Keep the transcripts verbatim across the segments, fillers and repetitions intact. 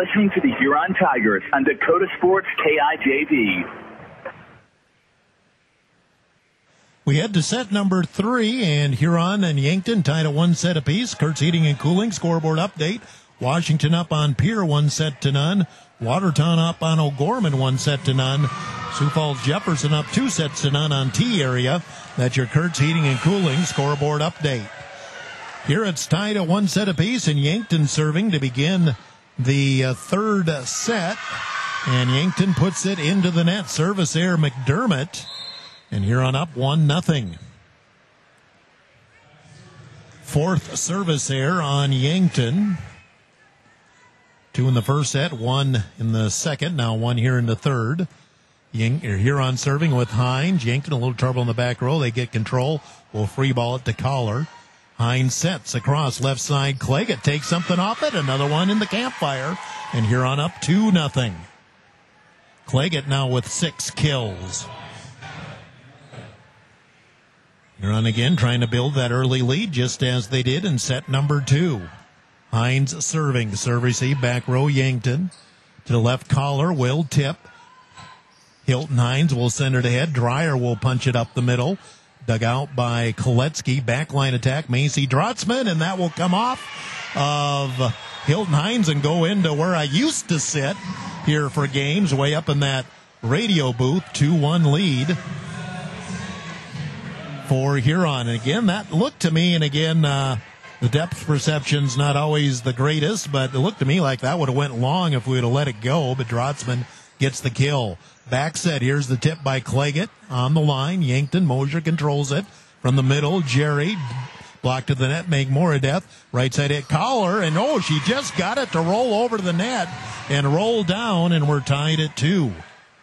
listening to the Huron Tigers on Dakota Sports K I J V. We head to set number three, and Huron and Yankton tied at one set apiece. Kurtz Heating and Cooling scoreboard update. Washington up on Pierre, one set to none. Watertown up on O'Gorman, one set to none. Sioux Falls Jefferson up two sets to none on T area. That's your Kurtz Heating and Cooling scoreboard update. Here it's tied at one set apiece, and Yankton serving to begin the uh, third set. And Yankton puts it into the net. Service error McDermott. And Huron up one nothing. Fourth service error on Yankton. Two in the first set, one in the second, now one here in the third. Huron serving with Hines. Yankton a little trouble in the back row. They get control. Will free ball it to Collar. Hines sets across left side. Claggett takes something off it. Another one in the campfire. And Huron up two nothing. Claggett now with six kills. Huron again trying to build that early lead just as they did in set number two. Hines serving. Serve receive back row Yankton. To the left Collar will tip. Hilton Hines will send it ahead. Dreyer will punch it up the middle. Dug out by Koletsky. Backline attack. Macy Drotzman, and that will come off of Hilton Hines and go into where I used to sit here for games, way up in that radio booth. two one lead for Huron. And again, that looked to me, and again, uh, the depth perception's not always the greatest, but it looked to me like that would have went long if we would have let it go, but Drotzman gets the kill. Back set, here's the tip by Claggett on the line. Yankton, Mosier controls it from the middle. Jerry blocked to the net, make Moradeth. Right side hit Collar, and oh, she just got it to roll over to the net and roll down, and we're tied at two.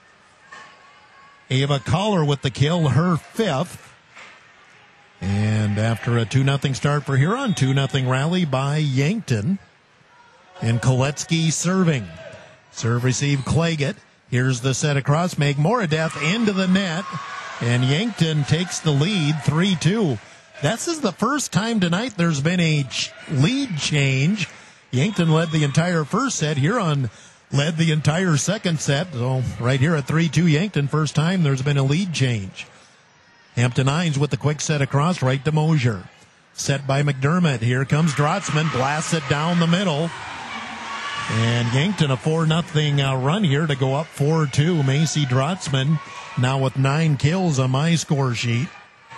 Ava Collar with the kill, her fifth. And after a two nothing start for Huron, two nothing rally by Yankton. And Koletsky serving. Serve receive Claggett. Here's the set across. Make Moradeth into the net. And Yankton takes the lead three two. This is the first time tonight there's been a ch- lead change. Yankton led the entire first set. Huron led the entire second set. So right here at three two Yankton, first time there's been a lead change. Hampton Hines with the quick set across, right to Mosier. Set by McDermott. Here comes Drotzman, blasts it down the middle. And Yankton a four nothing uh, run here to go up four two. Macy Drotzman now with nine kills on my score sheet.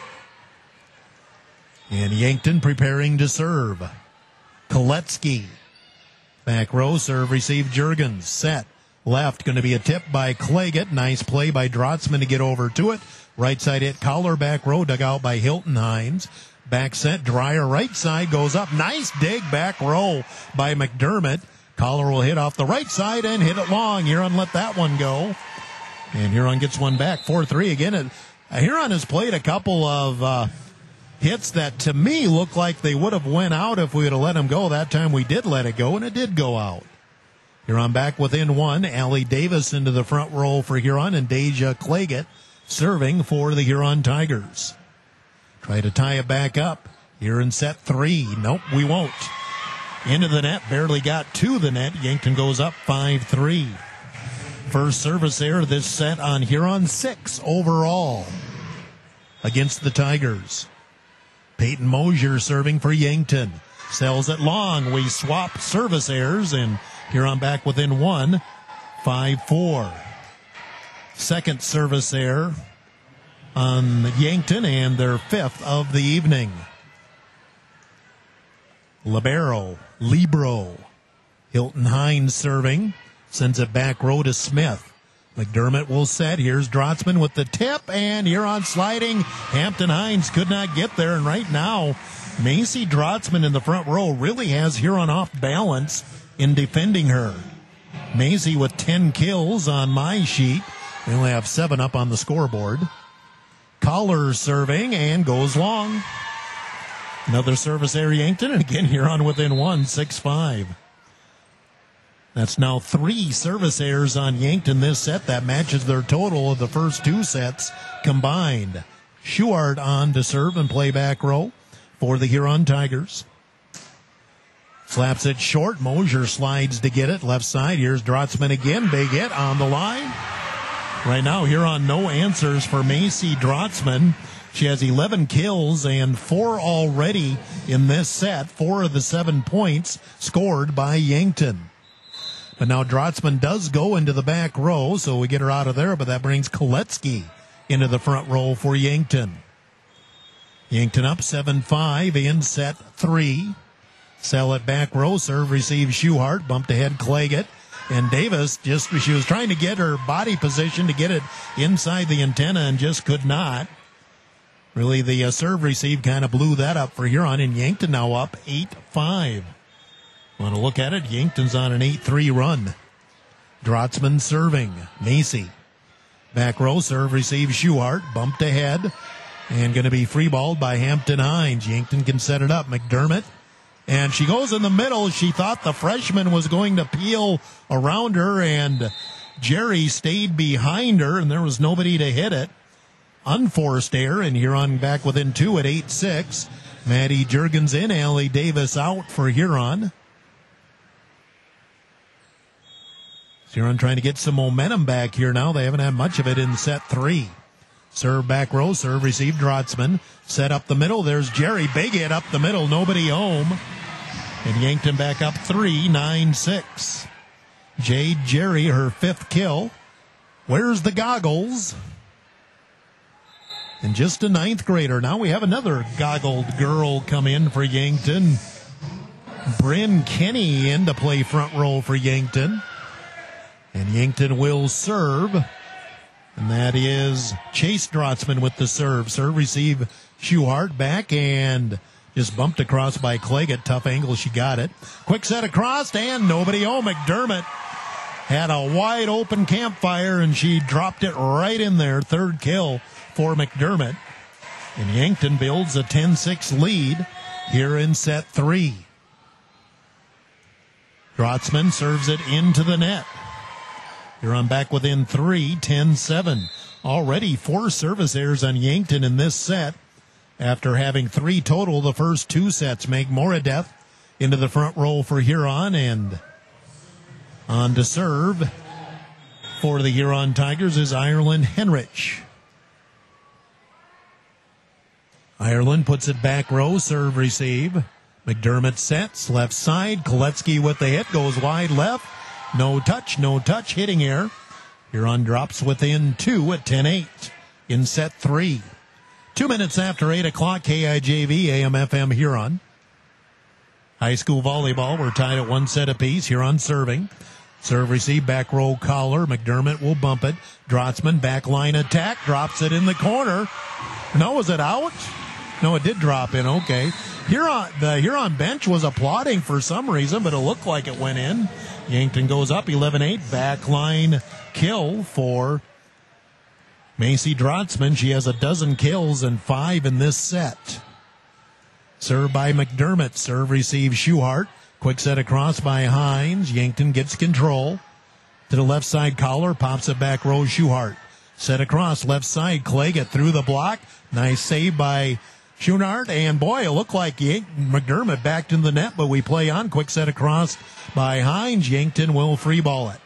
And Yankton preparing to serve. Koletsky. Back row serve, receive Juergens. Set. Left, going to be a tip by Claggett. Nice play by Drotzman to get over to it. Right side hit Collar, back row, dug out by Hilton Hines. Back set, Dreyer right side goes up. Nice dig back row by McDermott. Collar will hit off the right side and hit it long. Huron let that one go. And Huron gets one back, four three again. And Huron has played a couple of uh, hits that to me look like they would have went out if we would have let them go. That time we did let it go, and it did go out. Huron back within one. Allie Davis into the front row for Huron, and Deja Claggett serving for the Huron Tigers. Try to tie it back up here in set three. Nope, we won't. Into the net, barely got to the net. Yankton goes up five three. First service error this set on Huron, six overall against the Tigers. Peyton Mosier serving for Yankton. Sells it long. We swap service errors, and Huron back within one, five four. Second service error on Yankton, and their fifth of the evening. Libero, Libro. Hilton Hines serving. Sends it back row to Smith. McDermott will set. Here's Drotzman with the tip, and Huron sliding. Hampton Hines could not get there, and right now, Macy Drotzman in the front row really has Huron off balance in defending her. Macy with ten kills on my sheet. We only have seven up on the scoreboard. Collar serving and goes long. Another service error, Yankton, and again Huron within one, six five. That's now three service errors on Yankton this set. That matches their total of the first two sets combined. Schuart on to serve and play back row for the Huron Tigers. Slaps it short. Mosier slides to get it. Left side. Here's Drotzman again. Big hit on the line. Right now, here on no answers for Macy Drotzman. She has eleven kills and four already in this set. Four of the seven points scored by Yankton. But now Drotzman does go into the back row, so we get her out of there, but that brings Koletsky into the front row for Yankton. Yankton up seven five in set three. Sell it back row, serve, receive Schuhart, bumped ahead Claggett. And Davis, just she was trying to get her body position to get it inside the antenna and just could not. Really, the uh, serve receive kind of blew that up for Huron, and Yankton now up eight five. Want to look at it? Yankton's on an eight three run. Drotzman serving. Macy. Back row, serve, receive Schuhart, bumped ahead, and going to be free-balled by Hampton Hines. Yankton can set it up. McDermott. And she goes in the middle. She thought the freshman was going to peel around her, and Jerry stayed behind her, and there was nobody to hit it. Unforced error, and Huron back within two at eight six. Maddie Juergens in, Allie Davis out for Huron. Huron trying to get some momentum back here now. They haven't had much of it in set three. Serve back row, serve, receive Drotzman. Set up the middle. There's Jerry. Big hit up the middle. Nobody home. And Yankton back up three, nine six. Jade Jerry, her fifth kill. Where's the goggles? And just a ninth grader. Now we have another goggled girl come in for Yankton. Bryn Kenny in to play front row for Yankton. And Yankton will serve. And that is Chase Drotzman with the serve. Serve, receive Schuhart back and just bumped across by Claggett. Tough angle, she got it. Quick set across and nobody home. McDermott had a wide open campfire and she dropped it right in there. Third kill for McDermott. And Yankton builds a ten six lead here in set three. Drotzman serves it into the net. Huron back within three, ten seven. Already four service errors on Yankton in this set after having three total the first two sets. Meg Moradeth into the front row for Huron, and on to serve for the Huron Tigers is Ireland Henrich. Ireland puts it back row, serve, receive. McDermott sets, left side. Koletsky with the hit, goes wide left. No touch, no touch, hitting error. Huron drops within two at ten eight in set three. Two minutes after eight o'clock, K I J V, A M F M Huron. High school volleyball, we're tied at one set apiece. Huron serving. Serve, receive, back row collar. McDermott will bump it. Drotzman, back line attack, drops it in the corner. No, was it out? No, it did drop in, okay. Huron, the Huron bench was applauding for some reason, but it looked like it went in. Yankton goes up eleven eight. Back line kill for Macy Drotzman. She has a dozen kills and five in this set. Serve by McDermott. Serve, receive Schuhart. Quick set across by Hines. Yankton gets control. To the left side collar. Pops it back row Schuhart. Set across left side. Claggett through the block. Nice save by Schuhart, and boy, it looked like Yank- McDermott backed in the net, but we play on. Quick set across by Hines. Yankton will free ball it.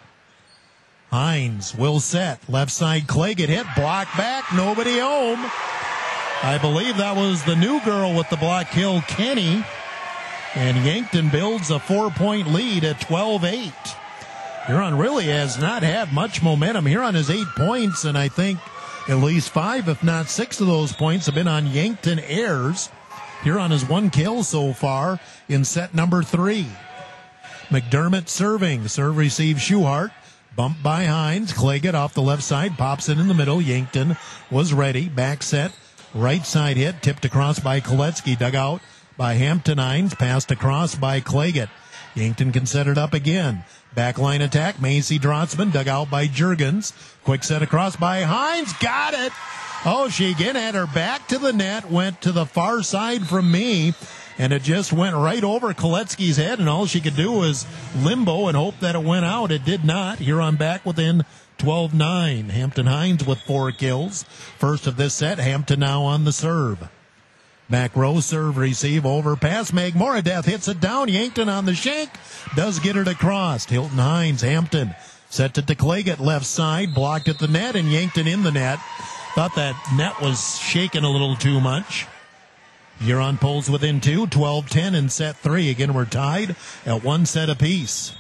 Hines will set. Left side, Claggett hit. Block back. Nobody home. I believe that was the new girl with the block kill, Kenny. And Yankton builds a four-point lead at twelve eight. Huron really has not had much momentum. Huron has eight points, and I think at least five, if not six of those points have been on Yankton errors. Huron has one kill so far in set number three. McDermott serving. Serve, receive, Schuhart. Bumped by Hines. Claggett off the left side. Pops it in the middle. Yankton was ready. Back set. Right side hit. Tipped across by Koletsky. Dug out by Hampton Hines. Passed across by Claggett. Yankton can set it up again. Backline attack. Macy Drotzman. Dug out by Juergens. Quick set across by Hines. Got it. Oh, she again had her back to the net. Went to the far side from me. And it just went right over Koletsky's head. And all she could do was limbo and hope that it went out. It did not. Huron back within twelve nine. Hampton Hines with four kills. First of this set. Hampton now on the serve. Back row serve receive over pass. Meg Moradeth hits it down. Yankton on the shank. Does get it across. Hilton Hines, Hampton. Set it to Claggett left side. Blocked at the net and Yankton in the net. Thought that net was shaking a little too much. Huron pulls within two. twelve ten in set three. Again, we're tied at one set apiece.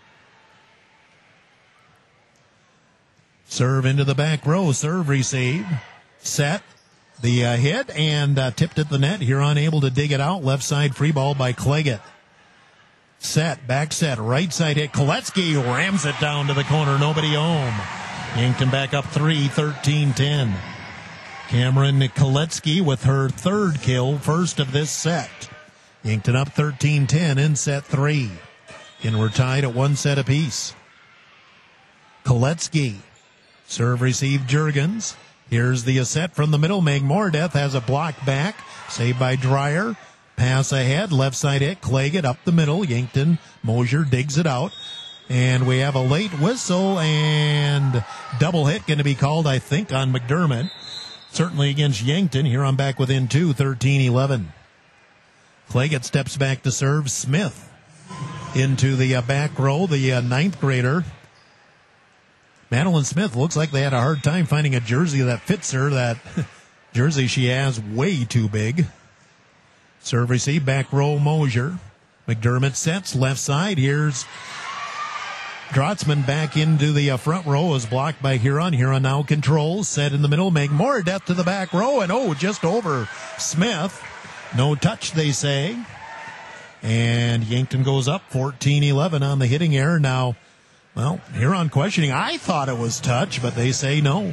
Serve into the back row. Serve receive. Set. The uh, hit and uh, tipped at the net. Huron able to dig it out. Left side free ball by Claggett. Set. Back set. Right side hit. Koletsky rams it down to the corner. Nobody home. Yankton back up three. thirteen ten. Cameron Koletsky with her third kill. First of this set. Yankton up thirteen ten in set three. And we're tied at one set apiece. Koletsky. Serve receive Juergens. Here's the set from the middle. Meg Moradeth has a block back. Saved by Dreyer. Pass ahead. Left side hit. Claggett up the middle. Yankton. Mosier digs it out. And we have a late whistle and double hit going to be called, I think, on McDermott. Certainly against Yankton. Here I'm back within two. thirteen eleven. Claggett steps back to serve. Smith into the uh, back row. The uh, ninth grader. Madeline Smith looks like they had a hard time finding a jersey that fits her. That jersey she has way too big. Serve receive, back row Mosier. McDermott sets left side. Here's Drotzman back into the uh, front row. Is blocked by Huron. Huron now controls. Set in the middle. Meg Moradeth to the back row. And oh, just over Smith. No touch, they say. And Yankton goes up fourteen eleven on the hitting error. Now, well, Huron questioning. I thought it was touch, but they say no.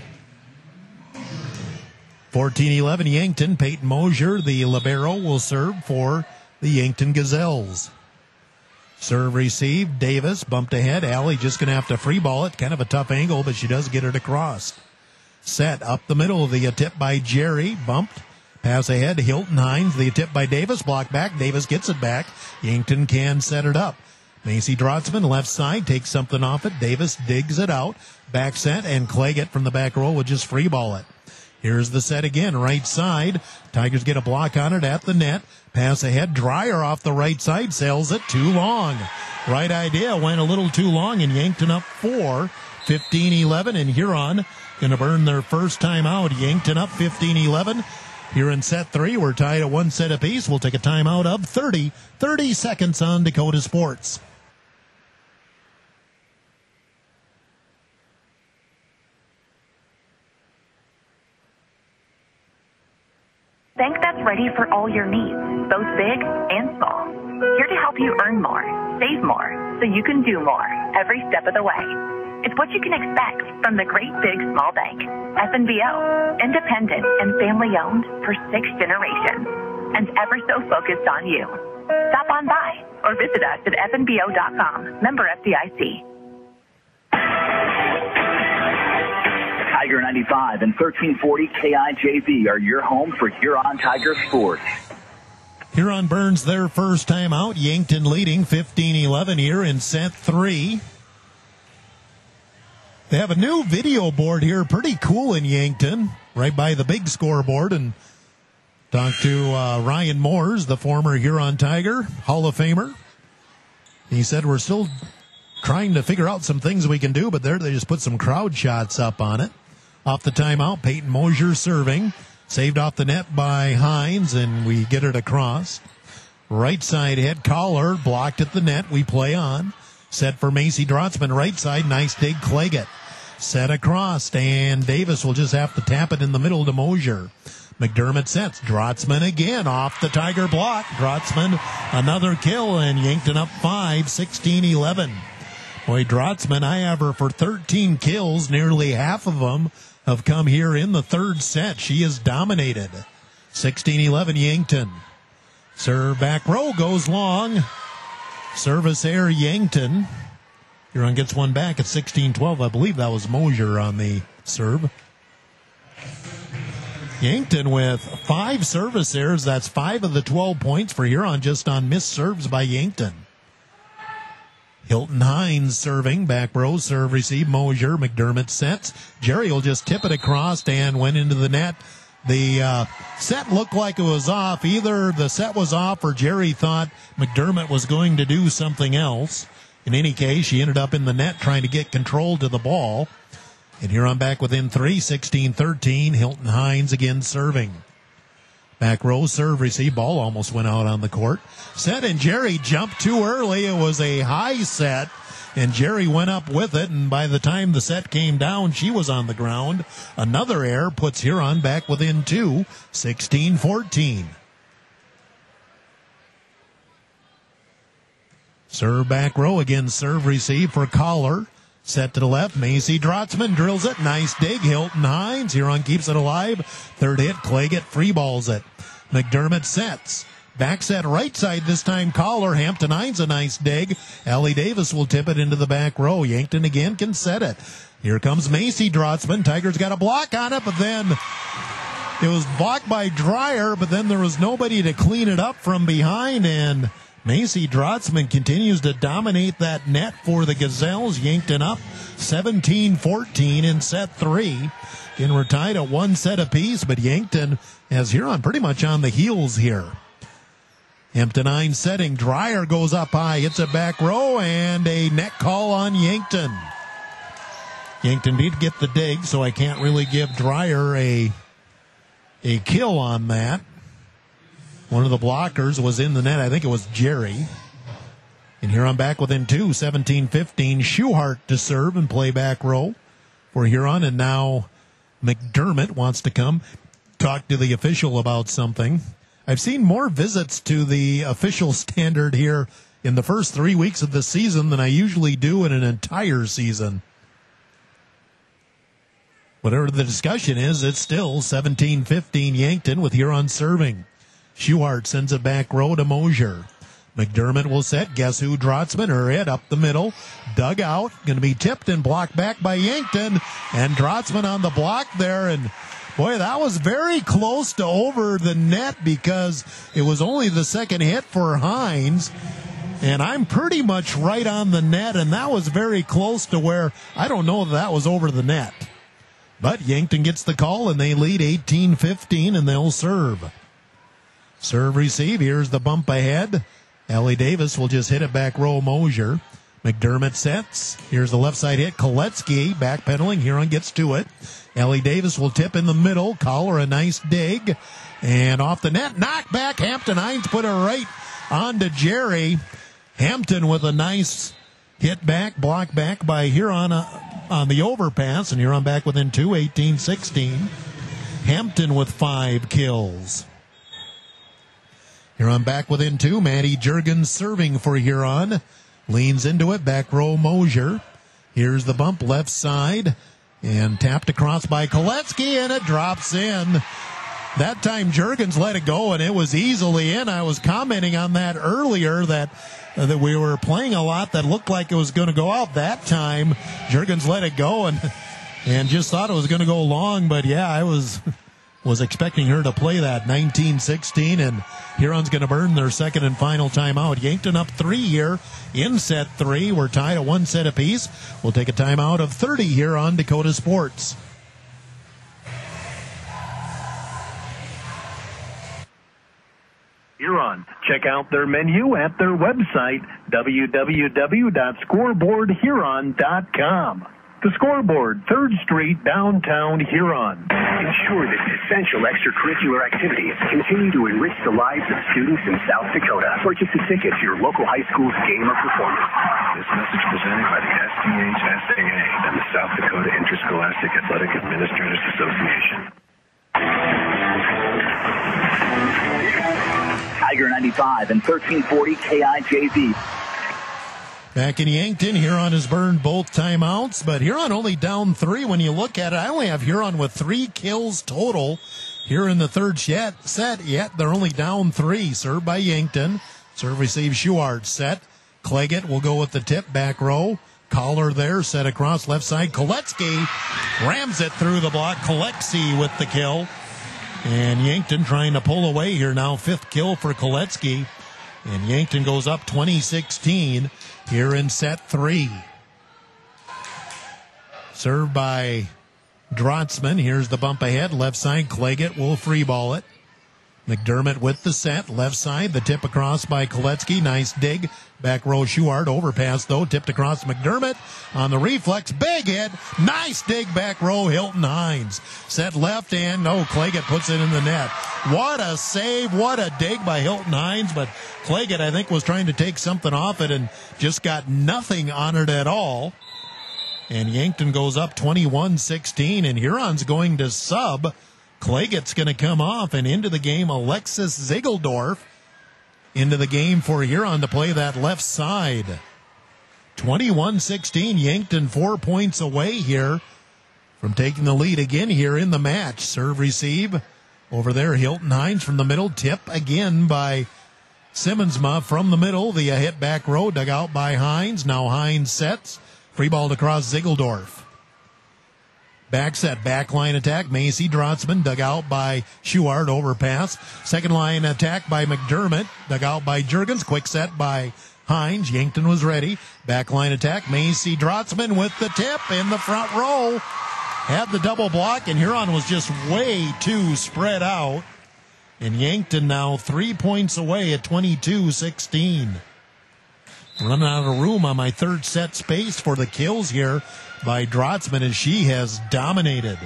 fourteen eleven Yankton. Peyton Mosier, the libero, will serve for the Yankton Gazelles. Serve receive. Davis bumped ahead. Allie just going to have to free ball it. Kind of a tough angle, but she does get it across. Set up the middle. The tip by Jerry. Bumped. Pass ahead. Hilton Hines. The tip by Davis. Block back. Davis gets it back. Yankton can set it up. Macy Drotzman, left side, takes something off it. Davis digs it out. Back set, and Claggett from the back row will just free ball it. Here's the set again, right side. Tigers get a block on it at the net. Pass ahead. Dreyer off the right side, sails it too long. Right idea, went a little too long, and Yankton up four. fifteen eleven, and Huron going to burn their first time out. Yankton up fifteen eleven. Here in set three, we're tied at one set apiece. We'll take a timeout of thirty. thirty seconds on Dakota Sports. Bank that's ready for all your needs, both big and small. Here to help you earn more, save more, so you can do more every step of the way. It's what you can expect from the great big small bank, F N B O, independent and family-owned for six generations, and ever so focused on you. Stop on by or visit us at F N B O dot com, member F D I C. Tiger ninety-five and thirteen forty K I J V are your home for Huron Tiger sports. Huron burns their first time out. Yankton leading fifteen eleven here in set three. They have a new video board here, pretty cool in Yankton, right by the big scoreboard. And talked to uh, Ryan Moores, the former Huron Tiger, Hall of Famer. He said we're still trying to figure out some things we can do, but there they just put some crowd shots up on it. Off the timeout, Peyton Mosier serving. Saved off the net by Hines, and we get it across. Right side head Collar, blocked at the net. We play on. Set for Macy Drotzman, right side. Nice dig, Claggett. Set across, and Davis will just have to tap it in the middle to Mosier. McDermott sets. Drotzman again off the Tiger block. Drotzman, another kill, and Yankton up five, sixteen eleven. Boy, Drotzman, I have her for thirteen kills. Nearly half of them have come here in the third set. She is dominated. sixteen eleven Yankton. Serve back row goes long. Service air Yankton. Huron gets one back at sixteen twelve. I believe that was Mosier on the serve. Yankton with five service errors. That's five of the twelve points for Huron just on missed serves by Yankton. Hilton Hines serving. Back row serve receive. Mosier. McDermott sets. Jerry will just tip it across and went into the net. The uh, set looked like it was off. Either the set was off or Jerry thought McDermott was going to do something else. In any case, she ended up in the net trying to get control to the ball. And Huron back within three, sixteen thirteen. Hilton Hines again serving. Back row serve receive. Ball almost went out on the court. Set, and Jerry jumped too early. It was a high set, and Jerry went up with it. And by the time the set came down, she was on the ground. Another error puts Huron back within two, sixteen fourteen. Serve back row again. Serve receive for Collar. Set to the left. Macy Drotzman drills it. Nice dig. Hilton Hines. Huron keeps it alive. Third hit. Claggett free balls it. McDermott sets. Back set right side this time. Collar. Hampton Hines a nice dig. Allie Davis will tip it into the back row. Yankton again can set it. Here comes Macy Drotzman. Tigers got a block on it, but then it was blocked by Dreyer, but then there was nobody to clean it up from behind, and Macy Drotzman continues to dominate that net for the Gazelles. Yankton up seventeen fourteen in set three. Again, we're tied at one set apiece, but Yankton has Huron pretty much on the heels here. Hampton Hines setting. Dreyer goes up high, hits it back row, and a net call on Yankton. Yankton did get the dig, so I can't really give Dreyer a, a kill on that. One of the blockers was in the net. I think it was Jerry. And Huron back within two, seventeen fifteen. Schuhart to serve and play back row for Huron. And now McDermott wants to come talk to the official about something. I've seen more visits to the official standard here in the first three weeks of the season than I usually do in an entire season. Whatever the discussion is, it's still seventeen fifteen Yankton with Huron serving. Schuhart sends it back row to Mosier. McDermott will set. Guess who? Drotzman. Her hit up the middle. Dug out. Going to be tipped and blocked back by Yankton. And Drotzman on the block there. And boy, that was very close to over the net because it was only the second hit for Hines. And I'm pretty much right on the net. And that was very close to where I don't know if that was over the net. But Yankton gets the call and they lead eighteen fifteen and they'll serve. Serve receive. Here's the bump ahead. Allie Davis will just hit it back row Mosier. McDermott sets. Here's the left side hit. Koletsky backpedaling. Huron gets to it. Allie Davis will tip in the middle. Collar a nice dig. And off the net. Knock back. Hampton Hines put it right onto Jerry. Hampton with a nice hit back. Block back by Huron on the overpass. And Huron back within two. eighteen sixteen. Hampton with five kills. Huron back within two. Maddie Jurgens serving for Huron. Leans into it. Back row Mosier. Here's the bump left side. And tapped across by Koletsky, and it drops in. That time Jurgens let it go, and it was easily in. I was commenting on that earlier that uh, that we were playing a lot that looked like it was going to go out. That time Jurgens let it go and and just thought it was going to go long. But, yeah, I was... was expecting her to play that. Nineteen sixteen, and Huron's going to burn their second and final timeout. Yankton up three here in set three. We're tied at one set apiece. We'll take a timeout of thirty here on Dakota Sports. Huron. Check out their menu at their website, w w w dot scoreboard huron dot com. The Scoreboard, third Street, downtown Huron. Ensure that essential extracurricular activities continue to enrich the lives of students in South Dakota. Purchase a ticket to your local high school's game or performance. This message presented by the S D H S A A and the South Dakota Interscholastic Athletic Administrators Association. Tiger ninety-five and thirteen forty K I J V. Back in Yankton, Huron has burned both timeouts, but Huron only down three when you look at it. I only have Huron with three kills total here in the third set, yet they're only down three. Served by Yankton. Serve receive Schuhart set. Claggett will go with the tip back row. Collar there, set across left side. Koletsky rams it through the block. Koletsky with the kill. And Yankton trying to pull away here now. Fifth kill for Koletsky. And Yankton goes up twenty sixteen here in set three. Served by Drotzman. Here's the bump ahead. Left side, Claggett will free ball it. McDermott with the set. Left side, the tip across by Koletsky. Nice dig. Back row, Schuart. Overpass, though. Tipped across McDermott. On the reflex, big hit. Nice dig back row, Hilton Hines. Set left and, no, Claggett puts it in the net. What a save. What a dig by Hilton Hines. But Claggett, I think, was trying to take something off it and just got nothing on it at all. And Yankton goes up twenty-one sixteen, and Huron's going to sub. Claygett's going to come off, and into the game, Alexis Ziegeldorf into the game for Huron to play that left side. twenty-one sixteen, Yankton four points away here from taking the lead again here in the match. Serve receive over there, Hilton Hines from the middle. Tip again by Simmonsma from the middle. The uh, hit back row, dug out by Hines. Now Hines sets. Free ball across Ziegeldorf. Back set, back line attack. Macy Drotzman, dug out by Schuart, overpass. Second line attack by McDermott, dug out by Juergens. Quick set by Hines. Yankton was ready. Back line attack. Macy Drotzman with the tip in the front row. Had the double block, and Huron was just way too spread out. And Yankton now three points away at twenty-two sixteen. Running out of room on my third set space for the kills here by Drotzman, as she has dominated.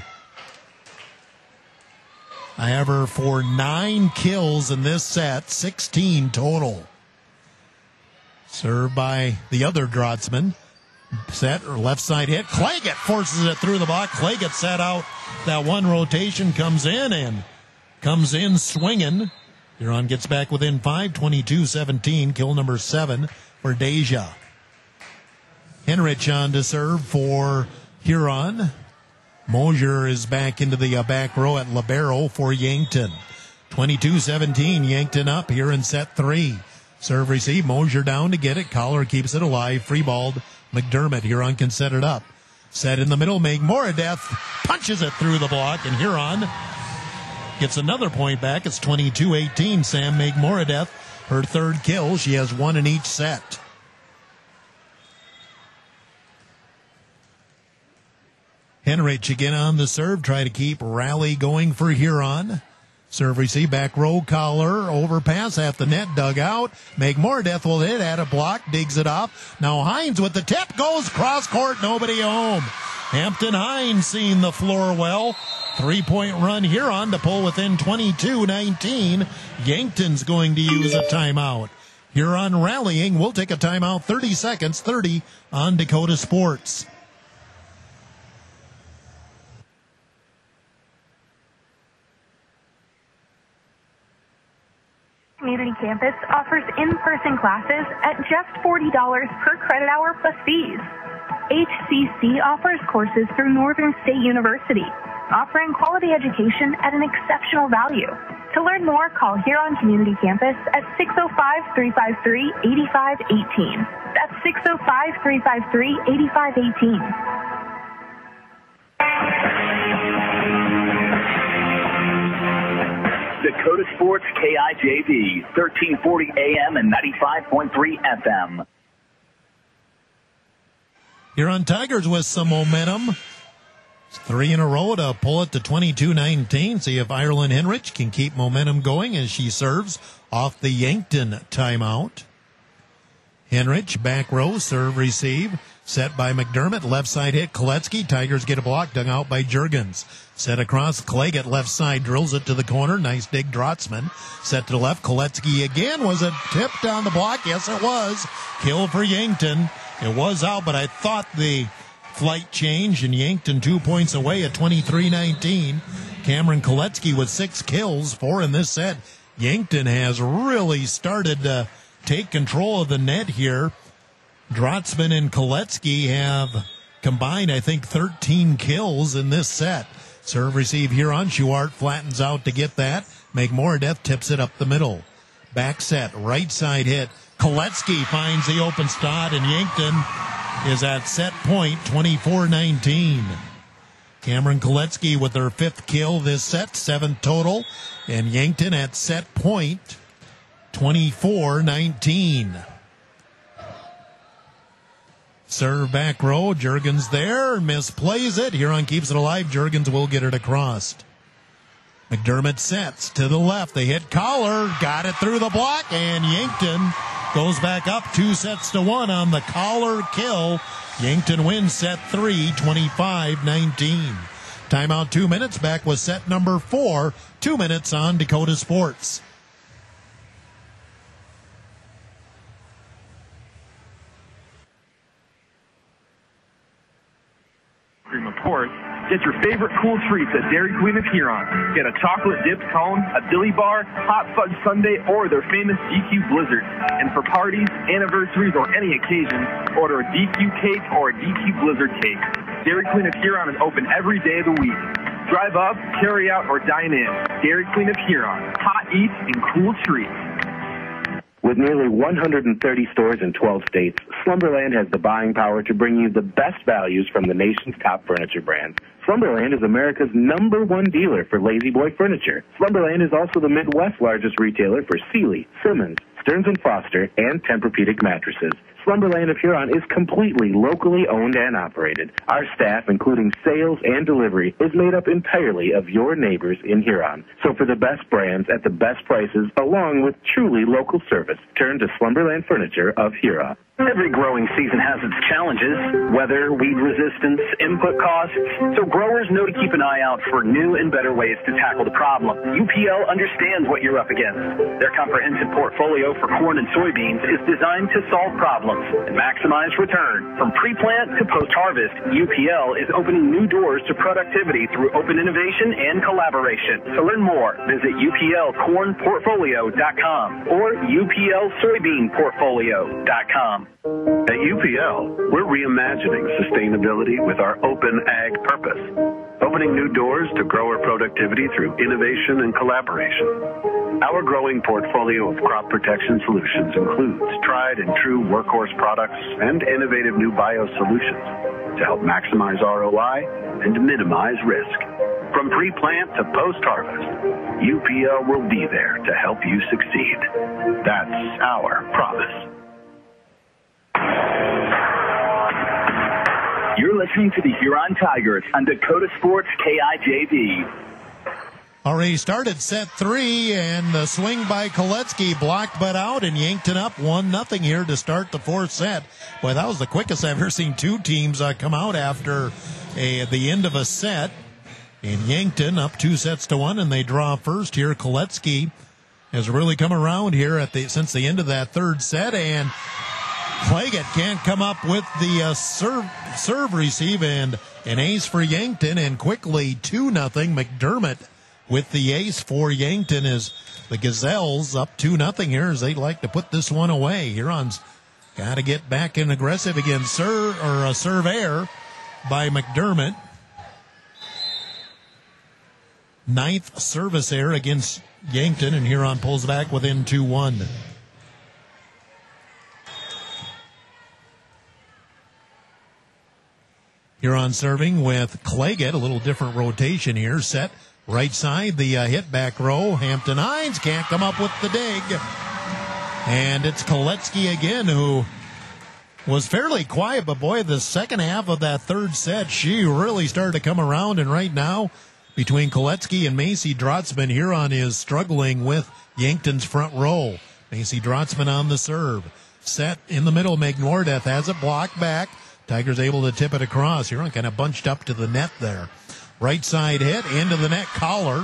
I have her for nine kills in this set, sixteen total. Served by the other Drotzman. Set, or left side hit. Claggett forces it through the block. Claggett sat out that one rotation, comes in and comes in swinging. Huron gets back within five, twenty-two seventeen, kill number seven for Deja. Henrich on to serve for Huron. Mosier is back into the uh, back row at libero for Yankton. twenty-two seventeen, Yankton up here in set three. Serve receive, Mosier down to get it. Collar keeps it alive. Free balled McDermott. Huron can set it up. Set in the middle, Megmoradeth punches it through the block, and Huron gets another point back. It's twenty-two eighteen. Sam Megmoradeth, her third kill. She has one in each set. Henrich again on the serve. Try to keep rally going for Huron. Serve receive, back row, Collar, overpass at the net, dug out. Megmoradeth will hit at a block, digs it off. Now Hines with the tip, goes cross court, nobody home. Hampton Hines seeing the floor well. Three-point run Huron to pull within twenty-two nineteen. Yankton's going to use a timeout. Huron rallying. We'll take a timeout. thirty seconds, thirty on Dakota Sports. Community Campus offers in-person classes at just forty dollars per credit hour plus fees. H C C offers courses through Northern State University, offering quality education at an exceptional value. To learn more, call Huron Community Campus at six oh five, three five three, eight five one eight. That's six oh five, three five three, eight five one eight. Dakota Sports K I J V, thirteen forty A M and ninety-five point three F M. Huron Tigers with some momentum. Three in a row to pull it to twenty-two nineteen. See if Ireland Henrich can keep momentum going as she serves off the Yankton timeout. Henrich, back row, serve receive. Set by McDermott, left side hit, Koletsky. Tigers get a block, dug out by Juergens. Set across, Claggett, left side, drills it to the corner. Nice dig, Drotzman. Set to the left, Koletsky again. Was it tipped on the block? Yes, it was. Kill for Yankton. It was out, but I thought the flight changed, and Yankton two points away at twenty-three nineteen. Cameron Koletsky with six kills, four in this set. Yankton has really started to take control of the net here. Drotzman and Koletsky have combined, I think, thirteen kills in this set. Serve receive here on Schuart, flattens out to get that. Megmoradeth tips it up the middle. Back set, right side hit. Koletsky finds the open spot, and Yankton is at set point, twenty-four nineteen. Cameron Koletsky with her fifth kill this set, seventh total. And Yankton at set point, twenty-four nineteen. Serve back row. Juergens there. Misplays it. Huron keeps it alive. Juergens will get it across. McDermott sets to the left. They hit Collar. Got it through the block. And Yankton goes back up two sets to one on the Collar kill. Yankton wins set three, twenty-five nineteen. Timeout two minutes. Back with set number four. Two minutes on Dakota Sports. Of course, get your favorite cool treats at Dairy Queen of Huron. Get a chocolate dipped cone, a dilly bar, hot fudge sundae, or their famous D Q Blizzard. And for parties, anniversaries, or any occasion, order a D Q cake or a D Q Blizzard cake. Dairy Queen of Huron is open every day of the week. Drive up, carry out, or dine in. Dairy Queen of Huron. Hot eats and cool treats. With nearly one hundred thirty stores in twelve states, Slumberland has the buying power to bring you the best values from the nation's top furniture brands. Slumberland is America's number one dealer for Lazy Boy furniture. Slumberland is also the Midwest's largest retailer for Sealy, Simmons, Stearns and Foster, and Tempur-Pedic mattresses. Slumberland of Huron is completely locally owned and operated. Our staff, including sales and delivery, is made up entirely of your neighbors in Huron. So for the best brands at the best prices, along with truly local service, turn to Slumberland Furniture of Huron. Every growing season has its challenges, weather, weed resistance, input costs, so growers know to keep an eye out for new and better ways to tackle the problem. U P L understands what you're up against. Their comprehensive portfolio for corn and soybeans is designed to solve problems and maximize return. From pre-plant to post-harvest, U P L is opening new doors to productivity through open innovation and collaboration. To learn more, visit U P L corn portfolio dot com or U P L soybean portfolio dot com. At U P L, we're reimagining sustainability with our Open Ag purpose, opening new doors to grower productivity through innovation and collaboration. Our growing portfolio of crop protection solutions includes tried and true workhorse products and innovative new biosolutions to help maximize R O I and minimize risk. From pre-plant to post-harvest, U P L will be there to help you succeed. That's our promise. You're listening to the Huron Tigers on Dakota Sports K I J V. Already started set three, and the swing by Koletsky blocked but out, and Yankton up one nothing here to start the fourth set. Boy, that was the quickest I've ever seen two teams uh, come out after a, the end of a set. And Yankton up two sets to one, and they draw first here. Koletsky has really come around here at the since the end of that third set, and Claggett can't come up with the uh, serve serve receive, and an ace for Yankton, and quickly two nothing. McDermott with the ace for Yankton as the Gazelles up two nothing here as they'd like to put this one away. Huron's got to get back and aggressive again. Serve or a serve error by McDermott. Ninth service error against Yankton, and Huron pulls back within two one. Huron serving with Claggett, a little different rotation here. Set right side, the uh, hit back row. Hampton Hines can't come up with the dig. And it's Koletsky again, who was fairly quiet, but boy, the second half of that third set, she really started to come around. And right now, between Koletsky and Macy Drotzman, Huron is struggling with Yankton's front row. Macy Drotzman on the serve. Set in the middle, McNordeth has it blocked back. Tigers able to tip it across. Huron kind of bunched up to the net there. Right side hit, into the net, Collar.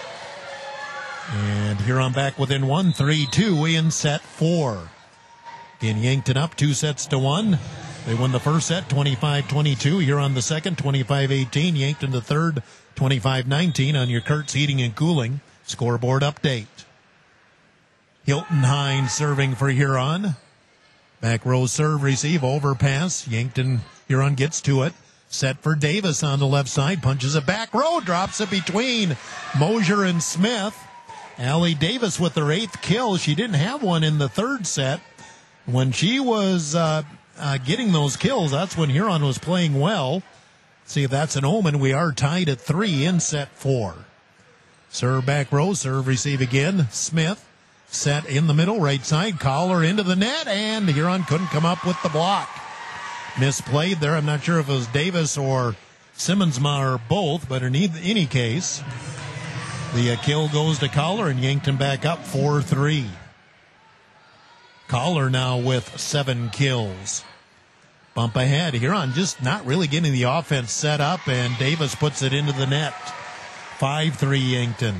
And Huron back within one, three two in set four. Again, Yankton up two sets to one. They won the first set, twenty-five twenty-two. Huron the second, twenty-five eighteen. Yankton the third, twenty-five nineteen on your Kurtz Heating and Cooling scoreboard update. Hilton Hines serving for Huron. Back row serve, receive, overpass. Yankton, Huron gets to it. Set for Davis on the left side. Punches it back row, drops it between Mosier and Smith. Allie Davis with her eighth kill. She didn't have one in the third set. When she was uh, uh, getting those kills, that's when Huron was playing well. See if that's an omen. We are tied at three in set four. Serve back row, serve, receive again. Smith. Set in the middle, right side, Collar into the net, and Huron couldn't come up with the block. misplayed there. I'm not sure if it was Davis or Simmonsma or both, but in any case, the uh, kill goes to Collar, and Yankton back up four three. Collar now with seven kills. Bump ahead. Huron just not really getting the offense set up, and Davis puts it into the net. five three Yankton.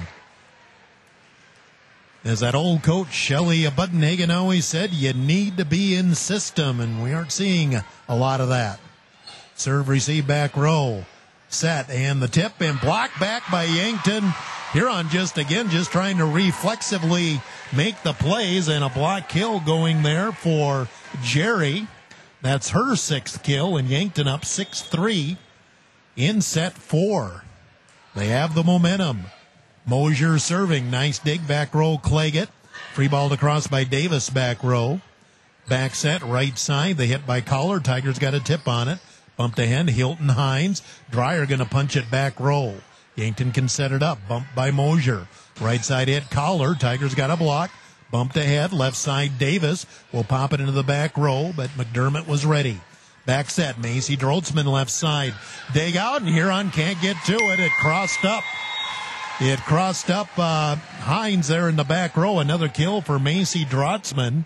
As that old coach, Shelley Buttonhagen, always said, you need to be in system, and we aren't seeing a lot of that. Serve, receive, back row. Set, and the tip, and blocked back by Yankton. Huron just, again, just trying to reflexively make the plays, and a block kill going there for Jerry. That's her sixth kill, and Yankton up six three in set four. They have the momentum. Mosier serving. Nice dig. Back row, Claggett. Free ball across by Davis, back row. Back set, right side. They hit by Collar. Tigers got a tip on it. Bumped ahead. Hilton Hines. Dreyer going to punch it back row. Yankton can set it up. Bumped by Mosier. Right side hit Collar. Tigers got a block. Bumped ahead. Left side Davis will pop it into the back row, but McDermott was ready. Back set. Macy Drotzman left side. Dig out, and Huron can't get to it. It crossed up. It crossed up uh, Hines there in the back row. Another kill for Macy Drotzman.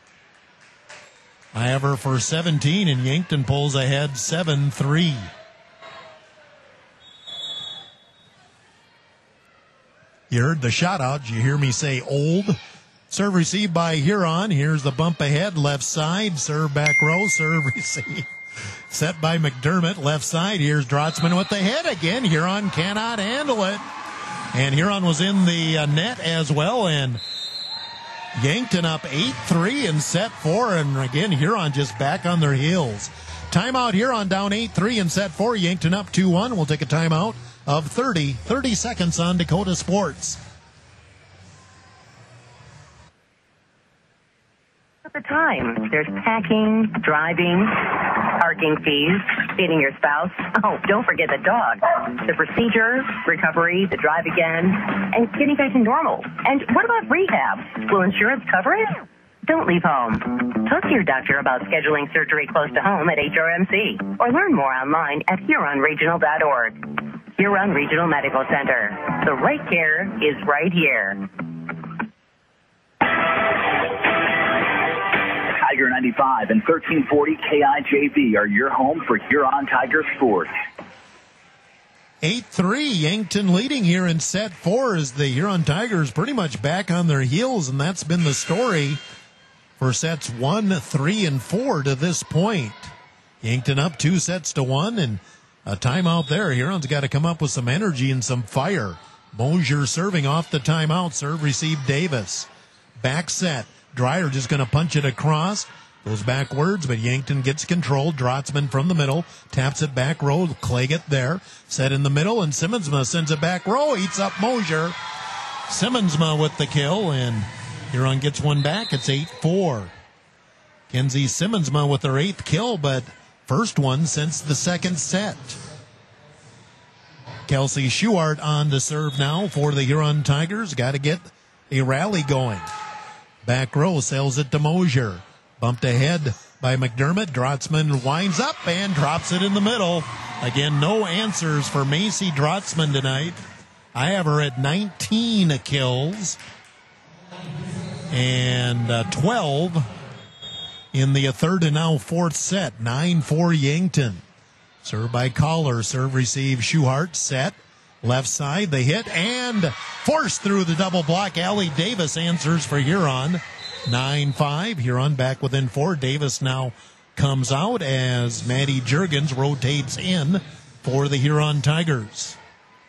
I have her for seventeen, and Yankton pulls ahead seven three. You heard the shot out. Did you hear me say old? Serve received by Huron. Here's the bump ahead, left side. Serve back row, serve receive. Set by McDermott, left side. Here's Drotzman with the hit again. Huron cannot handle it. And Huron was in the uh, net as well, and Yankton up eight three in set four, and again, Huron just back on their heels. Timeout, Huron down eight three in set four. Yankton up two one. We'll take a timeout of thirty, thirty seconds on Dakota Sports. At the time, there's packing, driving, parking fees, feeding your spouse. Oh, don't forget the dog. The procedure, recovery, the drive again, and getting back to normal. And what about rehab? Will insurance cover it? Don't leave home. Talk to your doctor about scheduling surgery close to home at H R M C, or learn more online at Huron Regional dot org. Huron Regional Medical Center. The right care is right here. Tiger ninety-five and thirteen forty K I J V are your home for Huron Tiger sports. eight three, Yankton leading here in set four as the Huron Tigers pretty much back on their heels, and that's been the story for sets one, three, and four to this point. Yankton up two sets to one, and a timeout there. Huron's got to come up with some energy and some fire. Mosier serving off the timeout. Serve received Davis. Back set. Dreyer just going to punch it across. Goes backwards, but Yankton gets control. Drotzman from the middle. Taps it back row. Claggett there. Set in the middle, and Simmonsma sends it back row. Eats up Mosier. Simmonsma with the kill, and Huron gets one back. It's eight four. Kenzie Simmonsma with her eighth kill, but first one since the second set. Kelsey Schuart on to serve now for the Huron Tigers. Got to get a rally going. Back row sails it to Mosier. Bumped ahead by McDermott. Drotzman winds up and drops it in the middle. Again, no answers for Macy Drotzman tonight. I have her at nineteen kills and uh, twelve in the third and now fourth set. nine four Yankton. Served by Collar. Serve receive Schuart. Set. Left side, the hit, and forced through the double block. Allie Davis answers for Huron. nine five. Huron back within four. Davis now comes out as Maddie Juergens rotates in for the Huron Tigers.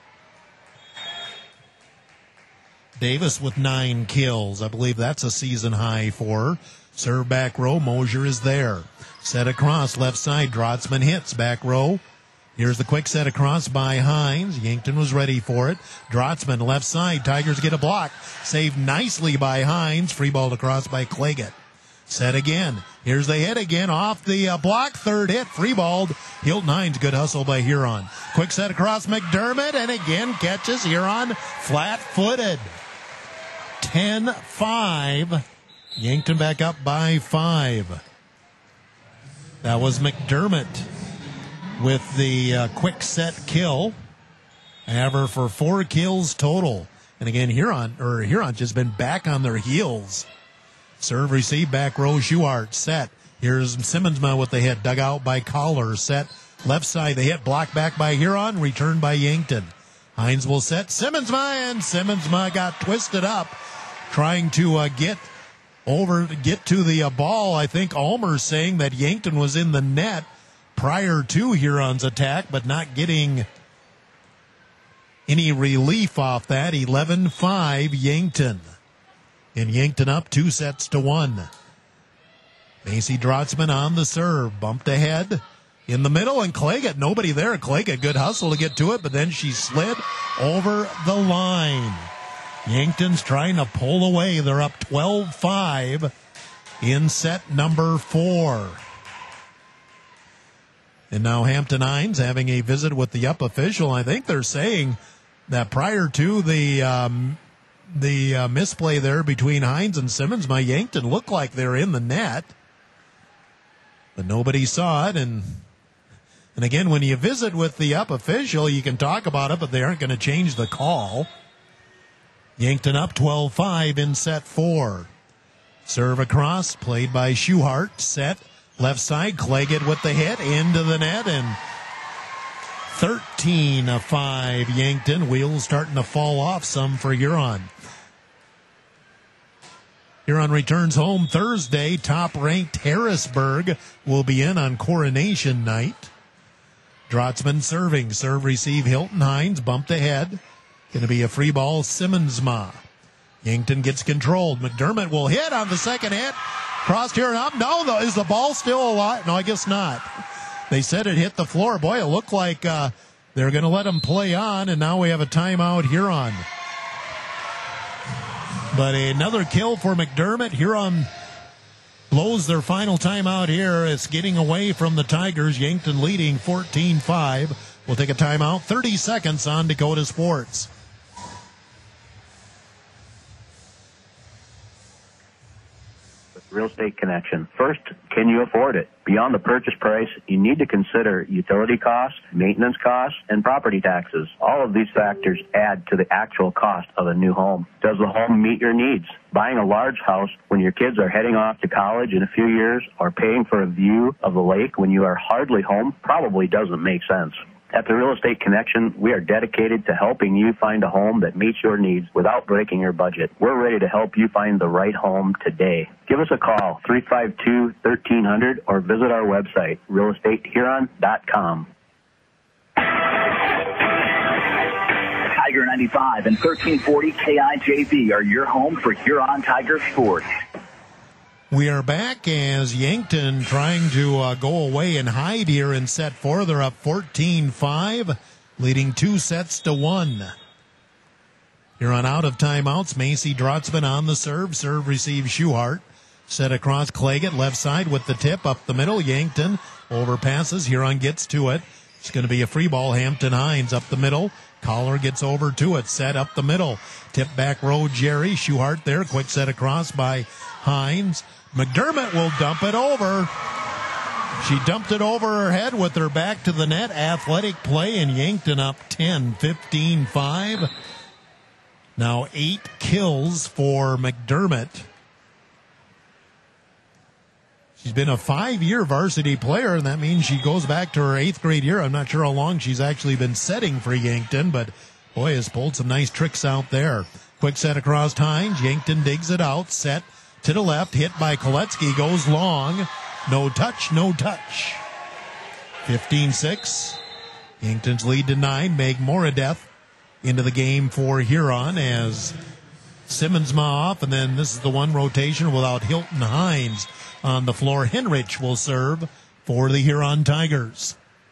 Davis with nine kills. I believe that's a season high for her. Serve back row. Mosier is there. Set across left side. Drotzman hits back row. Here's the quick set across by Hines. Yankton was ready for it. Drotzman left side. Tigers get a block. Saved nicely by Hines. Free ball across by Claggett. Set again. Here's the hit again off the uh, block. Third hit. Free balled. Hilton Hines. Good hustle by Huron. Quick set across McDermott. And again catches Huron flat-footed. ten five. Yankton back up by five. That was McDermott with the uh, quick set kill. Ever for four kills total. And again, Huron, or Huron just been back on their heels. Serve, receive, back row, Schuhart, set. Here's Simmonsma with the hit, dug out by Collar, set. Left side, the hit, blocked back by Huron, returned by Yankton. Hines will set, Simmonsma, and Simmonsma got twisted up, trying to uh, get over, get to the uh, ball. I think Ulmer's saying that Yankton was in the net prior to Huron's attack, but not getting any relief off that. eleven five Yankton. And Yankton up two sets to one. Macy Drotzman on the serve. Bumped ahead in the middle, and Claggett, nobody there. Claggett, good hustle to get to it, but then she slid over the line. Yankton's trying to pull away. They're up twelve five in set number four. And now Hampton Hines having a visit with the up official. I think they're saying that prior to the um, the uh, misplay there between Hines and Simmons, my Yankton looked like they're in the net, but nobody saw it. And and again, when you visit with the up official, you can talk about it, but they aren't going to change the call. Yankton up twelve five in set four. Serve across, played by Schuhart, set. Left side, Claggett with the hit, into the net, and thirteen five Yankton. Wheels starting to fall off some for Huron. Huron returns home Thursday. Top-ranked Harrisburg will be in on Coronation Night. Drotzman serving. Serve, receive, Hilton Hines. Bumped ahead. Going to be a free ball, Simmonsma. Yankton gets controlled. McDermott will hit on the second hit. Crossed here and up. No, no, is the ball still alive? No, I guess not. They said it hit the floor. Boy, it looked like uh, they're going to let him play on, and now we have a timeout Huron. But another kill for McDermott. Huron blows their final timeout here. It's getting away from the Tigers. Yankton leading fourteen five. We'll take a timeout. thirty seconds on Dakota Sports. Real Estate Connection. First, can you afford it? Beyond the purchase price, you need to consider utility costs, maintenance costs, and property taxes. All of these factors add to the actual cost of a new home. Does the home meet your needs? Buying a large house when your kids are heading off to college in a few years, or paying for a view of the lake when you are hardly home, probably doesn't make sense. At the Real Estate Connection, we are dedicated to helping you find a home that meets your needs without breaking your budget. We're ready to help you find the right home today. Give us a call, three five two, one three zero zero, or visit our website, real estate huron dot com. Tiger ninety-five and thirteen forty K I J V are your home for Huron Tiger sports. We are back as Yankton trying to uh, go away and hide here in set four. They're up fourteen five, leading two sets to one. Huron out of timeouts. Macy Drotzman on the serve. Serve, receive, Schuhart. Set across Claggett, left side with the tip up the middle. Yankton overpasses. Huron gets to it. It's going to be a free ball. Hampton Hines up the middle. Collar gets over to it. Set up the middle. Tip back row, Jerry. Schuhart there. Quick set across by Hines. McDermott will dump it over. She dumped it over her head with her back to the net. Athletic play, and Yankton up ten fifteen five. Now eight kills for McDermott. She's been a five-year varsity player, and that means she goes back to her eighth grade year. I'm not sure how long she's actually been setting for Yankton, but boy, has pulled some nice tricks out there. Quick set across Hines. Yankton digs it out. Set to the left, hit by Koletsky, goes long. No touch, no touch. fifteen six. Yankton's lead to nine. Meg Moradeth into the game for Huron as Simmonsma off, and then this is the one rotation without Hilton Hines on the floor. Henrich will serve for the Huron Tigers.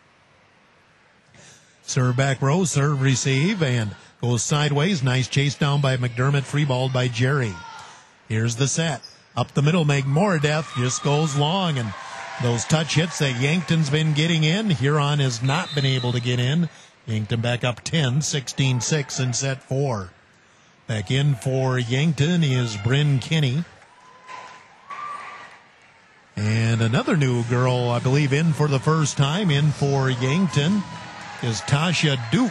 Serve back row, serve receive, and goes sideways. Nice chase down by McDermott, free balled by Jerry. Here's the set. Up the middle, Meg Moradeth just goes long, and those touch hits that Yankton's been getting in, Huron has not been able to get in. Yankton back up ten, sixteen six in set four. Back in for Yankton is Bryn Kinney. And another new girl, I believe, in for the first time, in for Yankton, is Tasha Duke.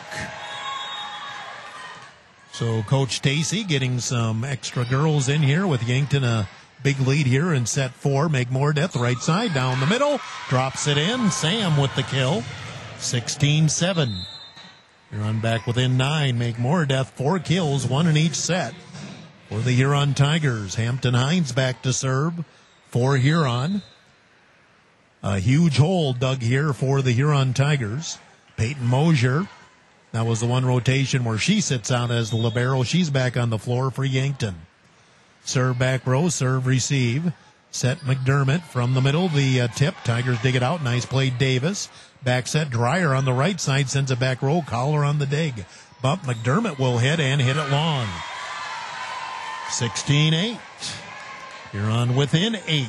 So Coach Stacy getting some extra girls in here with Yankton a big lead here in set four. Meg Mordeth, right side, down the middle, drops it in. Sam with the kill, sixteen seven. Huron back within nine. Meg Mordeth, four kills, one in each set for the Huron Tigers. Hampton Hines back to serve for Huron. A huge hole dug here for the Huron Tigers. Peyton Mosier, that was the one rotation where she sits out as the libero. She's back on the floor for Yankton. Serve back row, serve receive. Set McDermott from the middle, the uh, tip. Tigers dig it out. Nice play, Davis. Back set, Dreyer on the right side, sends it back row. Collar on the dig. Bump, McDermott will hit and hit it long. sixteen eight. Huron within eight.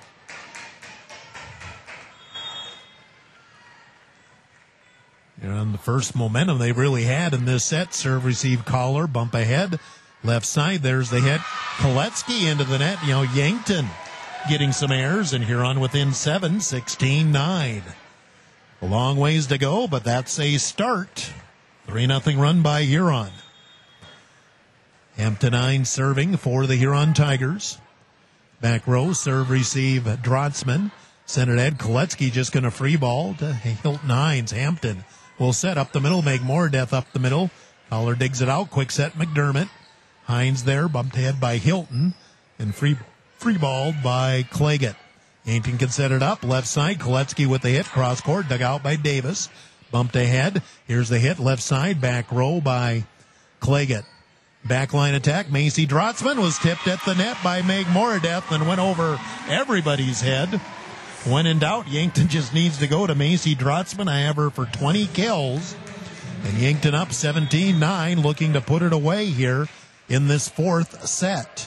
On the first momentum they really had in this set. Serve, receive, Collar, bump ahead. Left side, there's the hit. Koletsky into the net. You know, Yankton getting some errors, and Huron within seven, sixteen nine. A long ways to go, but that's a start. three nothing run by Huron. Hampton Hines serving for the Huron Tigers. Back row, serve, receive, Drotzman. Center Ed Koletsky just going to free ball to Hilton Hines. Hampton will set up the middle, make more depth up the middle. Collar digs it out, quick set McDermott. Hines there, bumped ahead by Hilton, and free free balled by Claggett. Yankton can set it up, left side, Koletsky with the hit, cross court, dug out by Davis. Bumped ahead, here's the hit, left side, back row by Claggett. Backline attack, Macy Drotzman was tipped at the net by Meg Moradeth and went over everybody's head. When in doubt, Yankton just needs to go to Macy Drotzman. I have her for twenty kills. And Yankton up seventeen nine, looking to put it away here in this fourth set.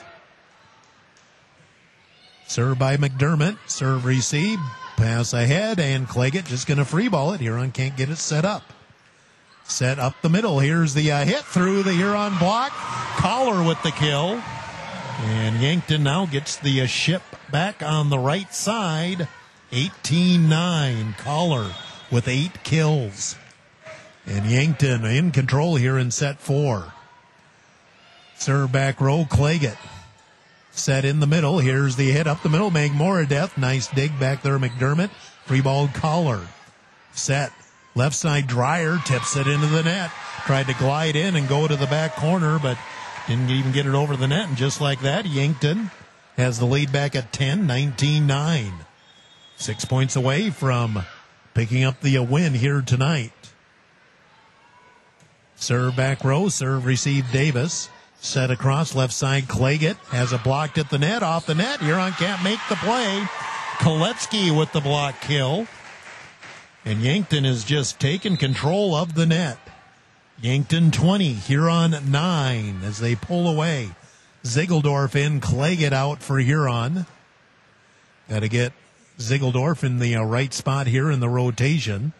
Serve by McDermott. Serve receive. Pass ahead, and Claggett just going to free ball it. Huron can't get it set up. Set up the middle. Here's the uh, hit through the Huron block. Collar with the kill. And Yankton now gets the uh, ship back on the right side. eighteen nine. Collar with eight kills. And Yankton in control here in set four. Serve back row, Claggett. Set in the middle. Here's the hit up the middle. Meg Moradeth. Nice dig back there, McDermott. Free ball, Collar. Set. Left side, Dreyer tips it into the net. Tried to glide in and go to the back corner, but didn't even get it over the net. And just like that, Yankton has the lead back at ten, nineteen nine. Six points away from picking up the win here tonight. Serve back row, serve receive Davis. Set across left side, Claggett has it blocked at the net, off the net. Huron can't make the play. Koletsky with the block kill. And Yankton has just taken control of the net. Yankton twenty, Huron nine as they pull away. Ziegeldorf in, Claggett out for Huron. Got to get Ziegeldorf in the uh, right spot here in the rotation.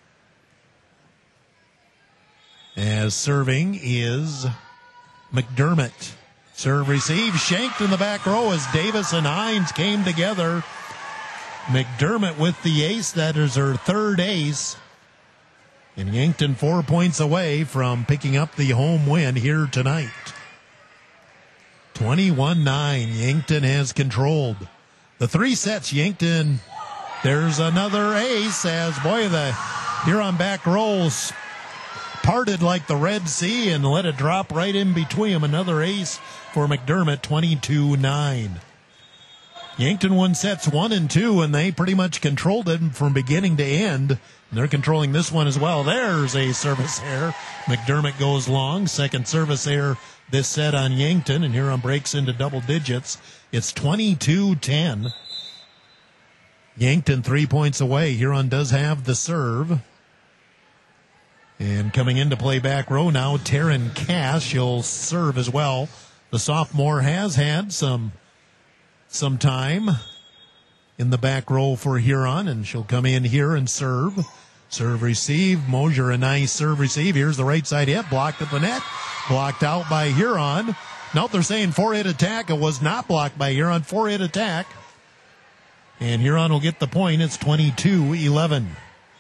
As serving is McDermott. Serve receive, shanked in the back row as Davis and Hines came together. McDermott with the ace. That is her third ace. And Yankton four points away from picking up the home win here tonight. twenty-one nine. Yankton has controlled the three sets. Yankton, there's another ace as, boy, the Huron back rolls parted like the Red Sea and let it drop right in between them. Another ace for McDermott, twenty-two nine. Yankton won sets one and two, and they pretty much controlled it from beginning to end. And they're controlling this one as well. There's a service error. McDermott goes long. Second service error this set on Yankton, and Huron breaks into double digits. It's twenty-two ten. Yankton three points away. Huron does have the serve. And coming into play back row now, Taryn Cass. She'll serve as well. The sophomore has had some some time in the back row for Huron, and she'll come in here and serve. Serve receive. Mosier, a nice serve receive. Here's the right side hit. Blocked at the net. Blocked out by Huron. Nope, they're saying four-hit attack. It was not blocked by Huron. Four-hit attack. And Huron will get the point. It's twenty-two eleven.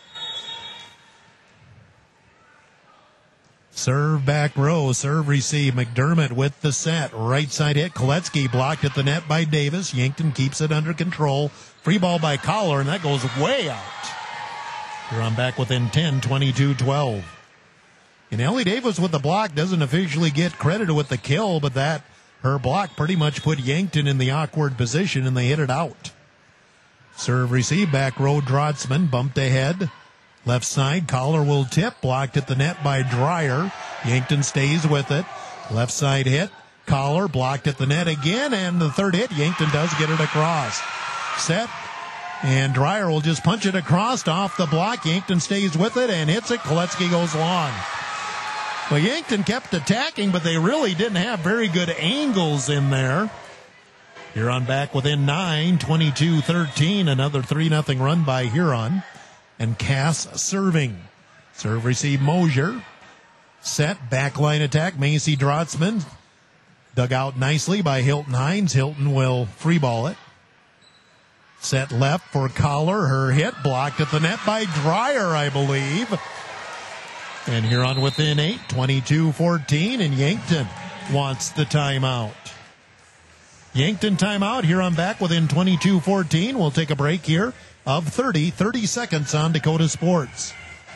Serve back row. Serve receive. McDermott with the set. Right side hit. Koletsky blocked at the net by Davis. Yankton keeps it under control. Free ball by Collar, and that goes way out. Huron back within ten, twenty-two twelve. And Ellie Davis with the block doesn't officially get credited with the kill, but that her block pretty much put Yankton in the awkward position, and they hit it out. Serve receive, back row Drotzman, bumped ahead. Left side, Collar will tip, blocked at the net by Dreyer. Yankton stays with it. Left side hit, Collar blocked at the net again, and the third hit, Yankton does get it across. Set, and Dreyer will just punch it across off the block. Yankton stays with it and hits it. Koletsky goes long. Well, Yankton kept attacking, but they really didn't have very good angles in there. Huron back within nine, twenty-two thirteen. Another three nothing run by Huron. And Cass serving. Serve receive Mosier. Set, backline attack. Macy Drotzman. Dug out nicely by Hilton Hines. Hilton will free ball it. Set left for Collar. Her hit blocked at the net by Dreyer, I believe. And Huron within eight, twenty-two fourteen, and Yankton wants the timeout. Yankton timeout. Huron back within twenty-two fourteen. We'll take a break here of thirty, thirty seconds on Dakota Sports.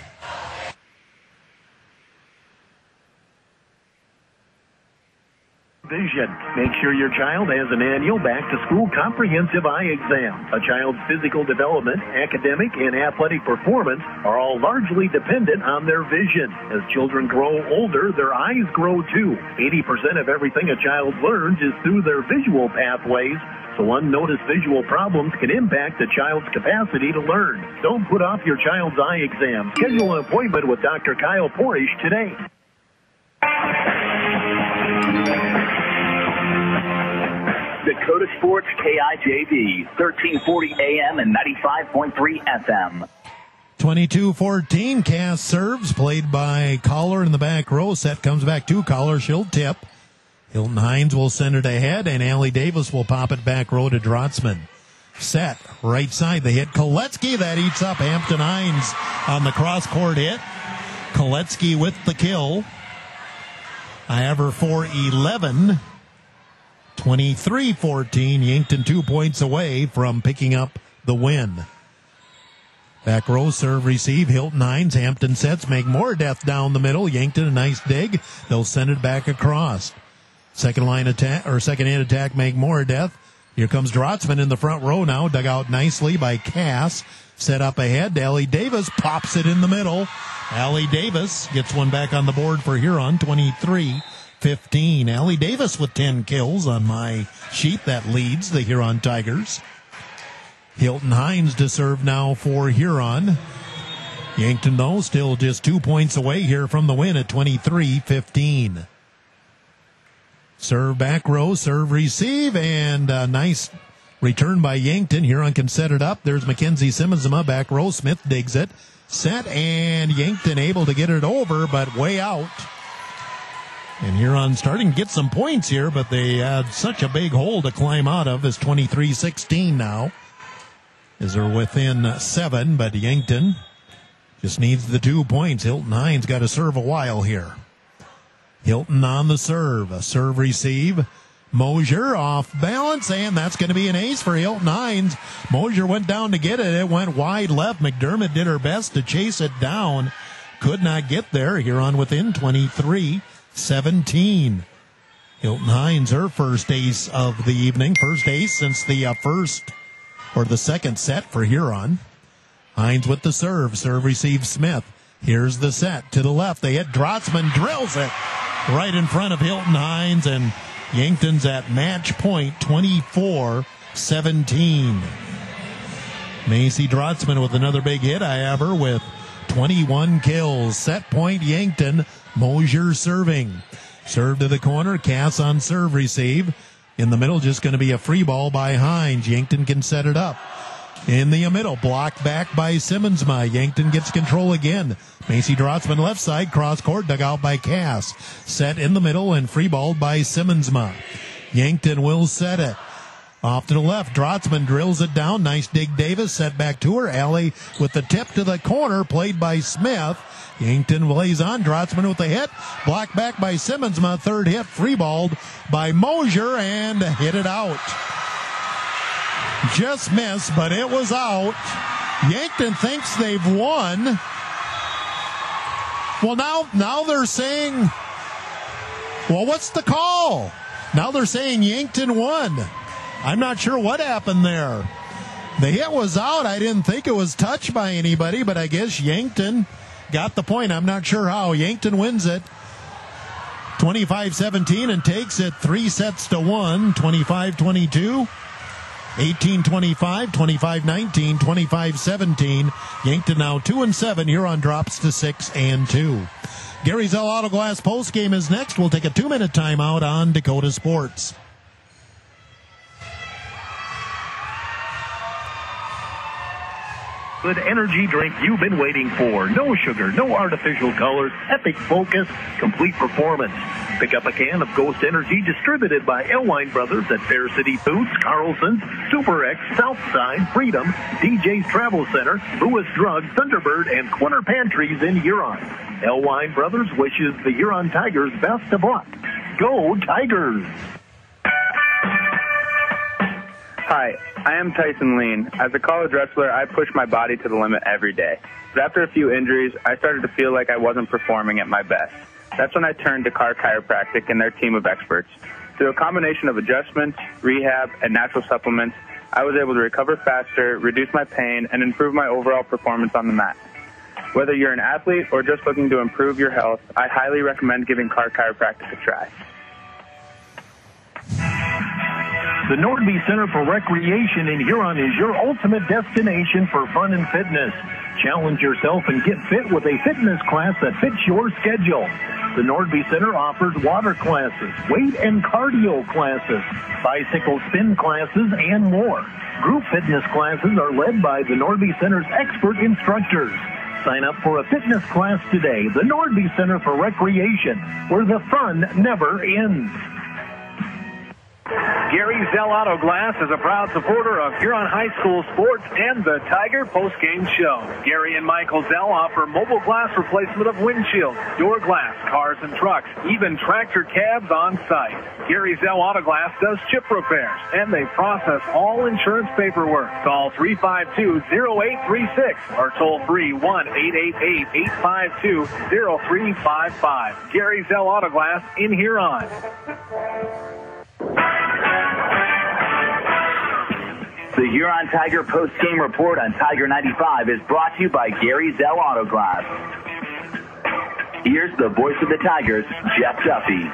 Vision. Make sure your child has an annual back-to-school comprehensive eye exam. A child's physical development, academic, and athletic performance are all largely dependent on their vision. As children grow older, their eyes grow too. eighty percent of everything a child learns is through their visual pathways, so unnoticed visual problems can impact a child's capacity to learn. Don't put off your child's eye exam. Schedule an appointment with Doctor Kyle Porish today. Dakota Sports K I J V, thirteen forty A M and ninety-five point three F M. twenty-two fourteen, Cass serves, played by Collar in the back row. Set comes back to Collar. She'll tip. Hilton Hines will send it ahead, and Allie Davis will pop it back row to Drotzman. Set, right side, the hit. Koletsky, that eats up Hampton Hines on the cross-court hit. Koletsky with the kill. I have her for eleven. twenty-three fourteen, Yankton two points away from picking up the win. Back row, serve, receive, Hilton Hines, Hampton sets, make more death down the middle. Yankton, a nice dig. They'll send it back across. Second line attack, or second hand attack, make more death. Here comes Drotzman in the front row now, dug out nicely by Cass. Set up ahead, Allie Davis pops it in the middle. Allie Davis gets one back on the board for Huron, twenty-three fifteen. Allie Davis with ten kills on my sheet. That leads the Huron Tigers. Hilton Hines to serve now for Huron. Yankton, though, still just two points away here from the win at twenty-three fifteen. Serve back row, serve receive, and a nice return by Yankton. Huron can set it up. There's Mackenzie Simmonsma, back row. Smith digs it. Set, and Yankton able to get it over, but way out. And Huron starting to get some points here, but they had such a big hole to climb out of. It's twenty-three sixteen now, as they're within seven, but Yankton just needs the two points. Hilton Hines got to serve a while here. Hilton on the serve. A serve receive. Mosier off balance, and that's going to be an ace for Hilton Hines. Mosier went down to get it. It went wide left. McDermott did her best to chase it down. Could not get there. Huron within twenty-three seventeen. Hilton Hines, her first ace of the evening. First ace since the uh, first or the second set for Huron. Hines with the serve. Serve receives Smith. Here's the set to the left. They hit Drotzman, drills it right in front of Hilton Hines, and Yankton's at match point, twenty-four seventeen. Macy Drotzman with another big hit. I have her with twenty-one kills. Set point, Yankton. Mosier serving. Serve to the corner. Cass on serve receive. In the middle, just going to be a free ball by Hines. Yankton can set it up. In the middle, blocked back by Simmonsma. Yankton gets control again. Macy Drotzman left side, cross court, dug out by Cass. Set in the middle and free balled by Simmonsma. Yankton will set it. Off to the left, Drotzman drills it down. Nice dig, Davis. Set back to her. Alley with the tip to the corner, played by Smith. Yankton lays on. Drotzman with the hit. Blocked back by Simmonsma. Third hit, free-balled by Mosier and hit it out. Just missed, but it was out. Yankton thinks they've won. Well, now, now they're saying, well, what's the call? Now they're saying Yankton won. I'm not sure what happened there. The hit was out. I didn't think it was touched by anybody, but I guess Yankton got the point. I'm not sure how. Yankton wins it twenty-five seventeen and takes it three sets to one, twenty-five twenty-two, eighteen twenty-five, twenty-five nineteen, twenty-five seventeen. Yankton now two and seven. Huron drops to six and two. Gary Zell Auto Glass postgame is next. We'll take a two-minute timeout on Dakota Sports. Good energy drink you've been waiting for. No sugar, no artificial colors, epic focus, complete performance. Pick up a can of Ghost Energy distributed by Elwine Brothers at Fair City Foods, Carlson's, Super X, Southside, Freedom, D J's Travel Center, Lewis Drug, Thunderbird, and Quinter Pantries in Huron. Elwine Brothers wishes the Huron Tigers best of luck. Go Tigers! Hi, I am Tyson Lean. As a college wrestler, I push my body to the limit every day. But after a few injuries, I started to feel like I wasn't performing at my best. That's when I turned to Carr Chiropractic and their team of experts. Through a combination of adjustments, rehab, and natural supplements, I was able to recover faster, reduce my pain, and improve my overall performance on the mat. Whether you're an athlete or just looking to improve your health, I highly recommend giving Carr Chiropractic a try. The Nordby Center for Recreation in Huron is your ultimate destination for fun and fitness. Challenge yourself and get fit with a fitness class that fits your schedule. The Nordby Center offers water classes, weight and cardio classes, bicycle spin classes, and more. Group fitness classes are led by the Nordby Center's expert instructors. Sign up for a fitness class today. The Nordby Center for Recreation, where the fun never ends. Gary Zell Auto Glass is a proud supporter of Huron High School sports and the Tiger postgame show. Gary and Michael Zell offer mobile glass replacement of windshields, door glass, cars and trucks, even tractor cabs on site. Gary Zell Auto Glass does chip repairs, and they process all insurance paperwork. Call three five two, zero eight three six or toll free one eight eight eight, eight five two, zero three five five. Gary Zell Auto Glass in Huron. The Huron Tiger post-game report on Tiger ninety-five is brought to you by Gary Zell Auto Glass. Here's the voice of the Tigers, Jeff Duffy.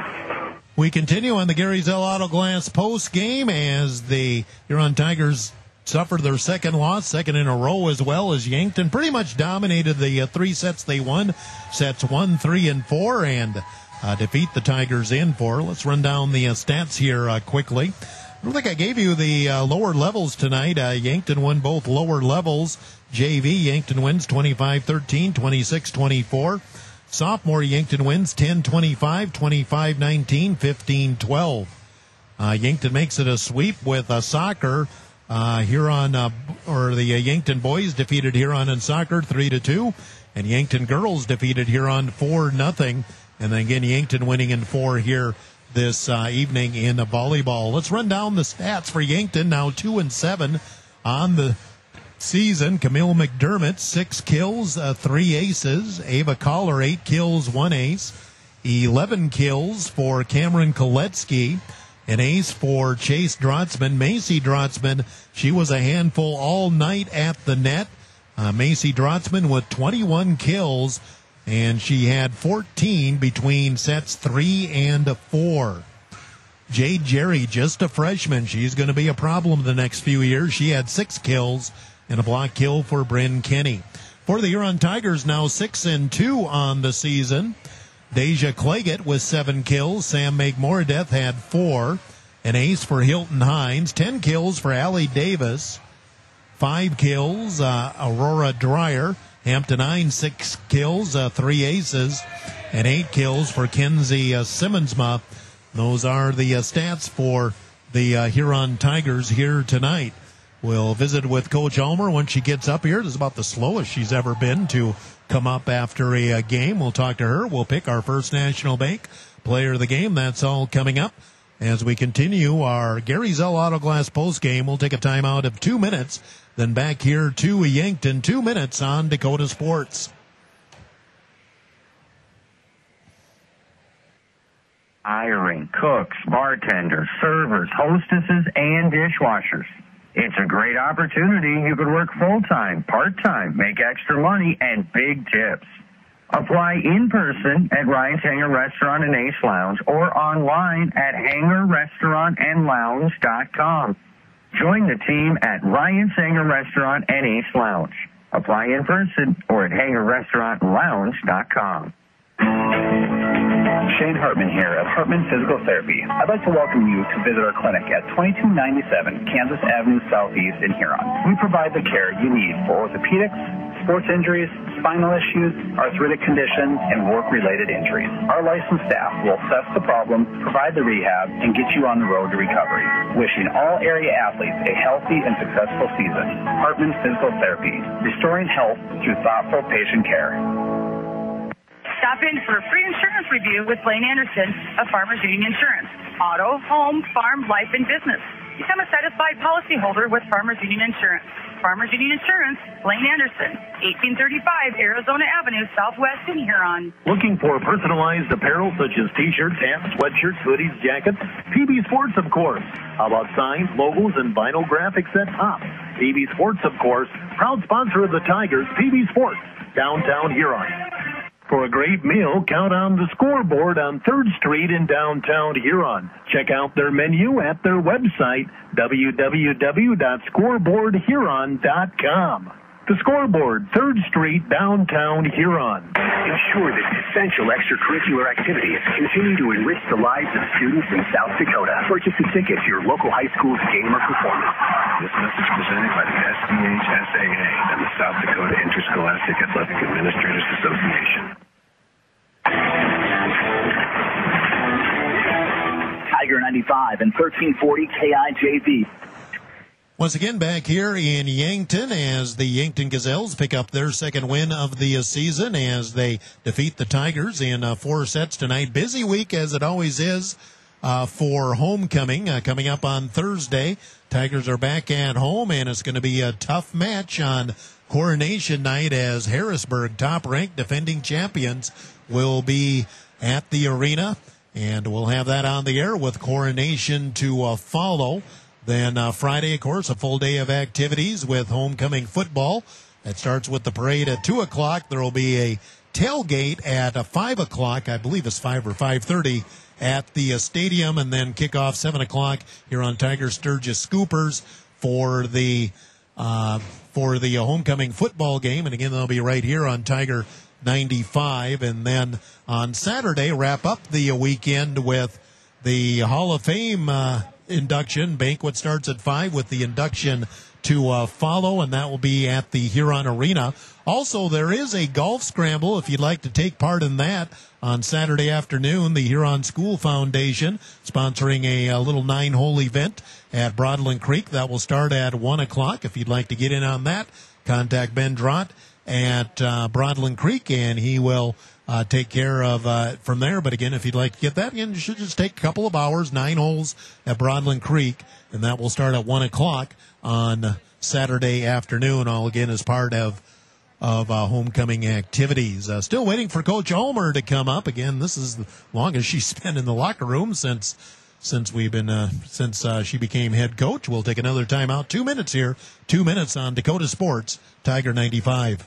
We continue on the Gary Zell Auto Glass post-game as the Huron Tigers suffered their second loss, second in a row, as well as Yankton pretty much dominated the uh, three sets they won, sets one, three, and four, and uh, defeat the Tigers in four. Let's run down the uh, stats here uh, quickly. I don't think I gave you the uh, lower levels tonight. Uh, Yankton won both lower levels. J V, Yankton wins twenty-five thirteen, twenty-six twenty-four. Sophomore, Yankton wins ten twenty-five, twenty-five nineteen, fifteen twelve. Uh, Yankton makes it a sweep with uh, soccer. Uh, Huron, uh, or the uh, Yankton boys defeated Huron in soccer three to two. And Yankton girls defeated Huron four nothing. And then again, Yankton winning in four here this uh, evening in the volleyball. Let's run down the stats for Yankton, now two and seven on the season. Camille McDermott, six kills, uh, three aces. Ava Collar, eight kills, one ace. eleven kills for Cameron Koletsky. An ace for Chase Drotzman. Macy Drotzman, she was a handful all night at the net. Uh, Macy Drotzman with twenty-one kills, and she had fourteen between sets three and four. Jade Jerry, just a freshman. She's going to be a problem the next few years. She had six kills and a block kill for Bryn Kenny. For the Huron Tigers, now six and two on the season. Deja Claggett with seven kills. Sam McMoradeth had four. An ace for Hilton Hines. Ten kills for Allie Davis. Five kills, uh, Aurora Dreyer. Hampton Hines, six kills, uh, three aces, and eight kills for Kenzie uh, Simmonsma. Those are the uh, stats for the uh, Huron Tigers here tonight. We'll visit with Coach Ulmer when she gets up here. This is about the slowest she's ever been to come up after a, a game. We'll talk to her. We'll pick our First National Bank player of the game. That's all coming up as we continue our Gary Zell Auto Glass post game. We'll take a timeout of two minutes. Then back here to Yankton, two minutes on Dakota Sports. Hiring cooks, bartenders, servers, hostesses, and dishwashers. It's a great opportunity. You could work full-time, part-time, make extra money, and big tips. Apply in person at Ryan's Hangar Restaurant and Ace Lounge or online at hangar restaurant and lounge dot com. Join the team at Ryan's Hangar Restaurant and Ace Lounge. Apply in person or at hangar restaurant and lounge dot com. Shane Hartman here at Hartman Physical Therapy. I'd like to welcome you to visit our clinic at twenty-two ninety-seven Kansas Avenue Southeast in Huron. We provide the care you need for orthopedics, sports injuries, spinal issues, arthritic conditions, and work-related injuries. Our licensed staff will assess the problem, provide the rehab, and get you on the road to recovery. Wishing all area athletes a healthy and successful season. Hartman Physical Therapy, restoring health through thoughtful patient care. Stop in for a free insurance review with Blaine Anderson of Farmers Union Insurance. Auto, home, farm, life, and business. Become a satisfied policyholder with Farmers Union Insurance. Farmers Union Insurance, Blaine Anderson, eighteen thirty-five Arizona Avenue, Southwest in Huron. Looking for personalized apparel such as t-shirts, hats, sweatshirts, hoodies, jackets? P B Sports, of course. How about signs, logos, and vinyl graphics at top? P B Sports, of course. Proud sponsor of the Tigers, P B Sports, downtown Huron. For a great meal, count on the Scoreboard on third Street in downtown Huron. Check out their menu at their website, w w w dot scoreboard huron dot com. The Scoreboard, third Street, downtown Huron. Ensure that essential extracurricular activities continue to enrich the lives of students in South Dakota. Purchase a ticket to your local high school's game or performance. This message presented by the S D H S A A and the South Dakota Interscholastic Athletic Administrators Association. Tiger ninety-five and thirteen forty K I J V. Once again, back here in Yankton as the Yankton Gazelles pick up their second win of the season as they defeat the Tigers in uh, four sets tonight. Busy week, as it always is, uh, for homecoming uh, coming up on Thursday. Tigers are back at home, and it's going to be a tough match on Coronation Night as Harrisburg, top-ranked defending champions, will be at the arena. And we'll have that on the air with Coronation to uh, follow. Then uh, Friday, of course, a full day of activities with homecoming football. That starts with the parade at two o'clock. There will be a tailgate at uh, five o'clock. I believe it's five or five thirty at the uh, stadium. And then kickoff seven o'clock here on Tiger Sturgis Scoopers for the uh, for the uh, homecoming football game. And again, they'll be right here on Tiger ninety-five. And then on Saturday, wrap up the uh, weekend with the Hall of Fame uh, induction. Banquet starts at five with the induction to uh, follow, and that will be at the Huron Arena. Also, there is a golf scramble if you'd like to take part in that on Saturday afternoon. The Huron School Foundation sponsoring a, a little nine-hole event at Broadland Creek. That will start at one o'clock. If you'd like to get in on that, contact Ben Drott at uh, Broadland Creek, and he will uh, take care of uh, from there. But again, if you'd like to get that, again, you should just take a couple of hours, nine holes at Broadland Creek, and that will start at one o'clock on Saturday afternoon, all again as part of of uh, homecoming activities. Uh, still waiting for Coach Ulmer to come up. Again, this is the longest she's spent in the locker room since since we've been uh, since uh, she became head coach. We'll take another timeout. Two minutes here. Two minutes on Dakota Sports, Tiger ninety-five.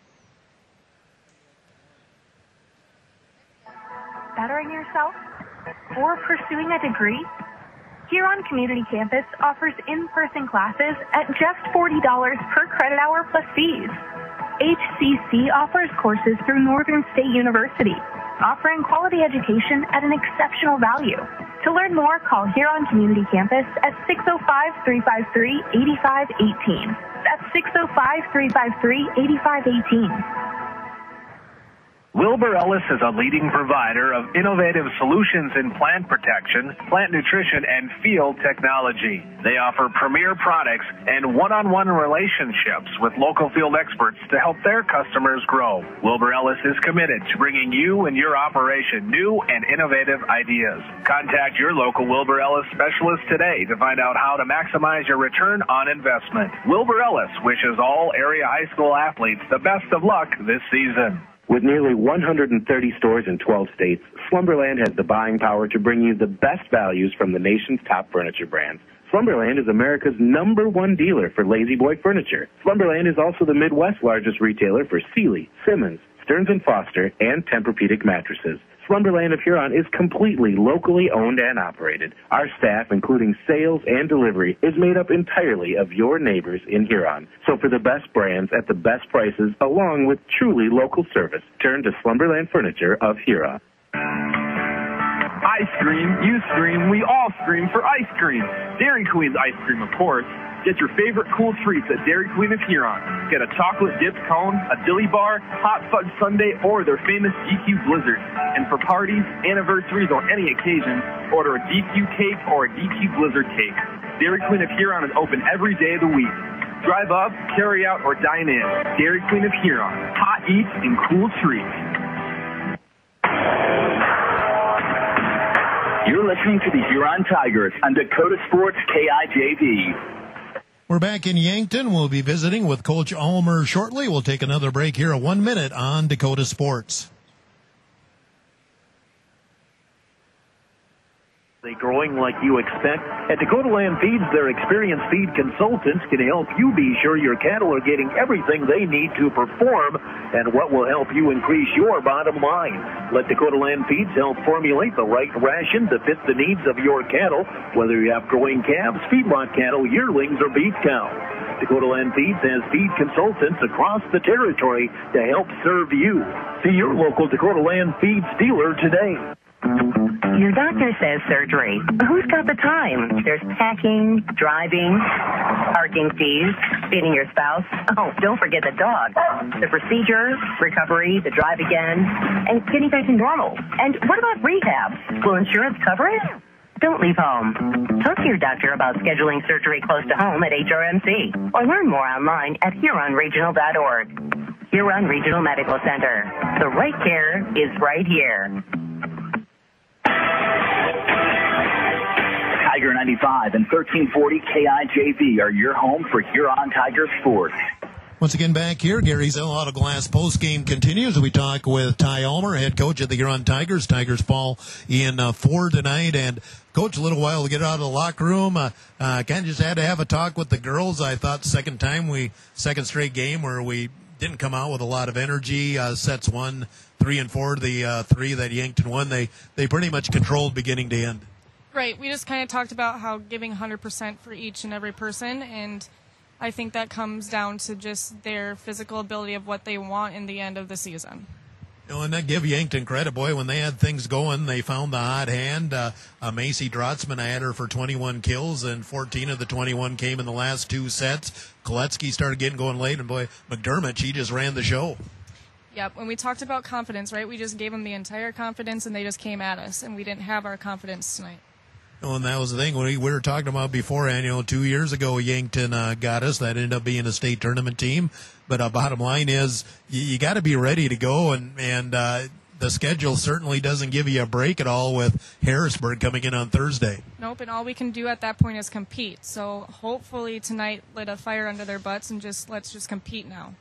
Bettering yourself or pursuing a degree? Huron Community Campus offers in-person classes at just forty dollars per credit hour plus fees. H C C offers courses through Northern State University, offering quality education at an exceptional value. To learn more, call Huron Community Campus at six oh five, three five three, eight five one eight. That's six oh five, three five three, eight five one eight. Wilbur Ellis is a leading provider of innovative solutions in plant protection, plant nutrition, and field technology. They offer premier products and one-on-one relationships with local field experts to help their customers grow. Wilbur Ellis is committed to bringing you and your operation new and innovative ideas. Contact your local Wilbur Ellis specialist today to find out how to maximize your return on investment. Wilbur Ellis wishes all area high school athletes the best of luck this season. With nearly one hundred thirty stores in twelve states, Slumberland has the buying power to bring you the best values from the nation's top furniture brands. Slumberland is America's number one dealer for Lazy Boy furniture. Slumberland is also the Midwest's largest retailer for Sealy, Simmons, Stearns and Foster, and Tempur-Pedic mattresses. Slumberland of Huron is completely locally owned and operated. Our staff, including sales and delivery, is made up entirely of your neighbors in Huron. So for the best brands at the best prices, along with truly local service, turn to Slumberland Furniture of Huron. I scream, you scream, we all scream for ice cream. Dairy Queen's ice cream, of course. Get your favorite cool treats at Dairy Queen of Huron. Get a chocolate dipped cone, a dilly bar, hot fudge sundae, or their famous D Q Blizzard. And for parties, anniversaries, or any occasion, order a D Q cake or a D Q Blizzard cake. Dairy Queen of Huron is open every day of the week. Drive up, carry out, or dine in. Dairy Queen of Huron. Hot eats and cool treats. You're listening to the Huron Tigers on Dakota Sports K I J V. We're back in Yankton. We'll be visiting with Coach Ulmer shortly. We'll take another break here at one minute on Dakota Sports. They growing like you expect? At Dakota Land Feeds, their experienced feed consultants can help you be sure your cattle are getting everything they need to perform and what will help you increase your bottom line. Let Dakota Land Feeds help formulate the right ration to fit the needs of your cattle, whether you have growing calves, feedlot cattle, yearlings, or beef cows. Dakota Land Feeds has feed consultants across the territory to help serve you. See your local Dakota Land Feeds dealer today. Your doctor says surgery. Who's got the time? There's packing, driving, parking fees, feeding your spouse. Oh, don't forget the dog. The procedure, recovery, the drive again, and getting back to normal. And what about rehab? Will insurance cover it? Don't leave home. Talk to your doctor about scheduling surgery close to home at H R M C or learn more online at Huron Regional dot org. Huron Regional Medical Center. The right care is right here. Tiger ninety-five and thirteen forty K I J V are your home for Huron Tiger sports. Once again, back here, Gary's Auto Glass postgame continues. We talk with Ty Ulmer, head coach of the Huron Tigers. Tigers fall in uh, four tonight. And, Coach, a little while to get out of the locker room. Uh, uh, kind of just had to have a talk with the girls. I thought second time we, second straight game where we didn't come out with a lot of energy. Uh, sets one, three, and four, the uh, three that Yankton won. They, they pretty much controlled beginning to end. Right. We just kind of talked about how giving one hundred percent for each and every person, and I think that comes down to just their physical ability of what they want in the end of the season. You know, and that give Yankton credit, boy, when they had things going, they found the hot hand. Uh, uh, Macy Drotzman, I had her for twenty-one kills, and fourteen of the twenty-one came in the last two sets. Koletsky started getting going late, and boy, McDermott, she just ran the show. Yep, when we talked about confidence, right, we just gave them the entire confidence, and they just came at us, and we didn't have our confidence tonight. Oh, and that was the thing we, we were talking about beforehand. You know, two years ago, Yankton uh, got us. That ended up being a state tournament team. But uh, bottom line is, you, you got to be ready to go, and and uh, the schedule certainly doesn't give you a break at all with Harrisburg coming in on Thursday. Nope, and all we can do at that point is compete. So hopefully tonight lit a fire under their butts, and just let's just compete now.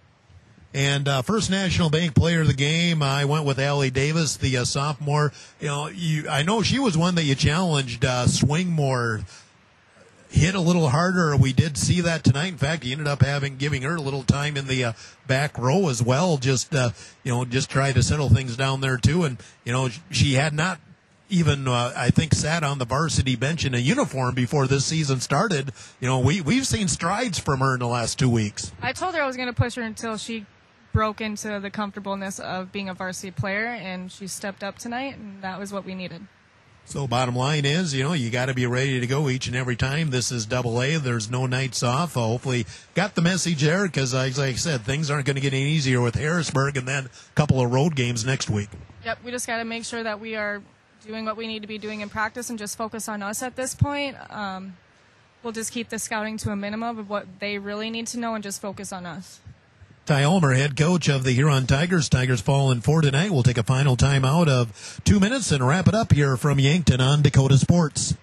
And uh, first National Bank player of the game, I went with Allie Davis, the uh, sophomore. You know, you, I know she was one that you challenged, uh, swing more, hit a little harder. We did see that tonight. In fact, you ended up having giving her a little time in the uh, back row as well. Just uh, you know, just try to settle things down there too. And you know, she had not even uh, I think sat on the varsity bench in a uniform before this season started. You know, we we've seen strides from her in the last two weeks. I told her I was going to push her until she broke into the comfortableness of being a varsity player, and she stepped up tonight, and that was what we needed. So bottom line is, you know, you got to be ready to go each and every time. This is double A. There's no nights off. Uh, hopefully got the message there because, like I said, things aren't going to get any easier with Harrisburg and then a couple of road games next week. Yep, we just got to make sure that we are doing what we need to be doing in practice and just focus on us at this point. Um, we'll just keep the scouting to a minimum of what they really need to know and just focus on us. Ty Ulmer, head coach of the Huron Tigers. Tigers fall in four tonight. We'll take a final timeout of two minutes and wrap it up here from Yankton on Dakota Sports.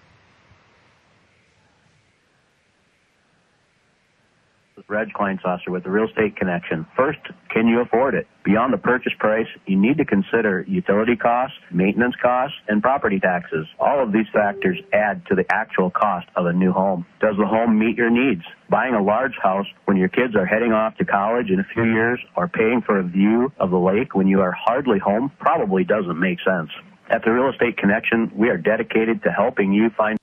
Reg Kleinsasser with the Real Estate Connection. First, can you afford it? Beyond the purchase price, you need to consider utility costs, maintenance costs, and property taxes. All of these factors add to the actual cost of a new home. Does the home meet your needs? Buying a large house when your kids are heading off to college in a few years or paying for a view of the lake when you are hardly home probably doesn't make sense. At the Real Estate Connection, we are dedicated to helping you find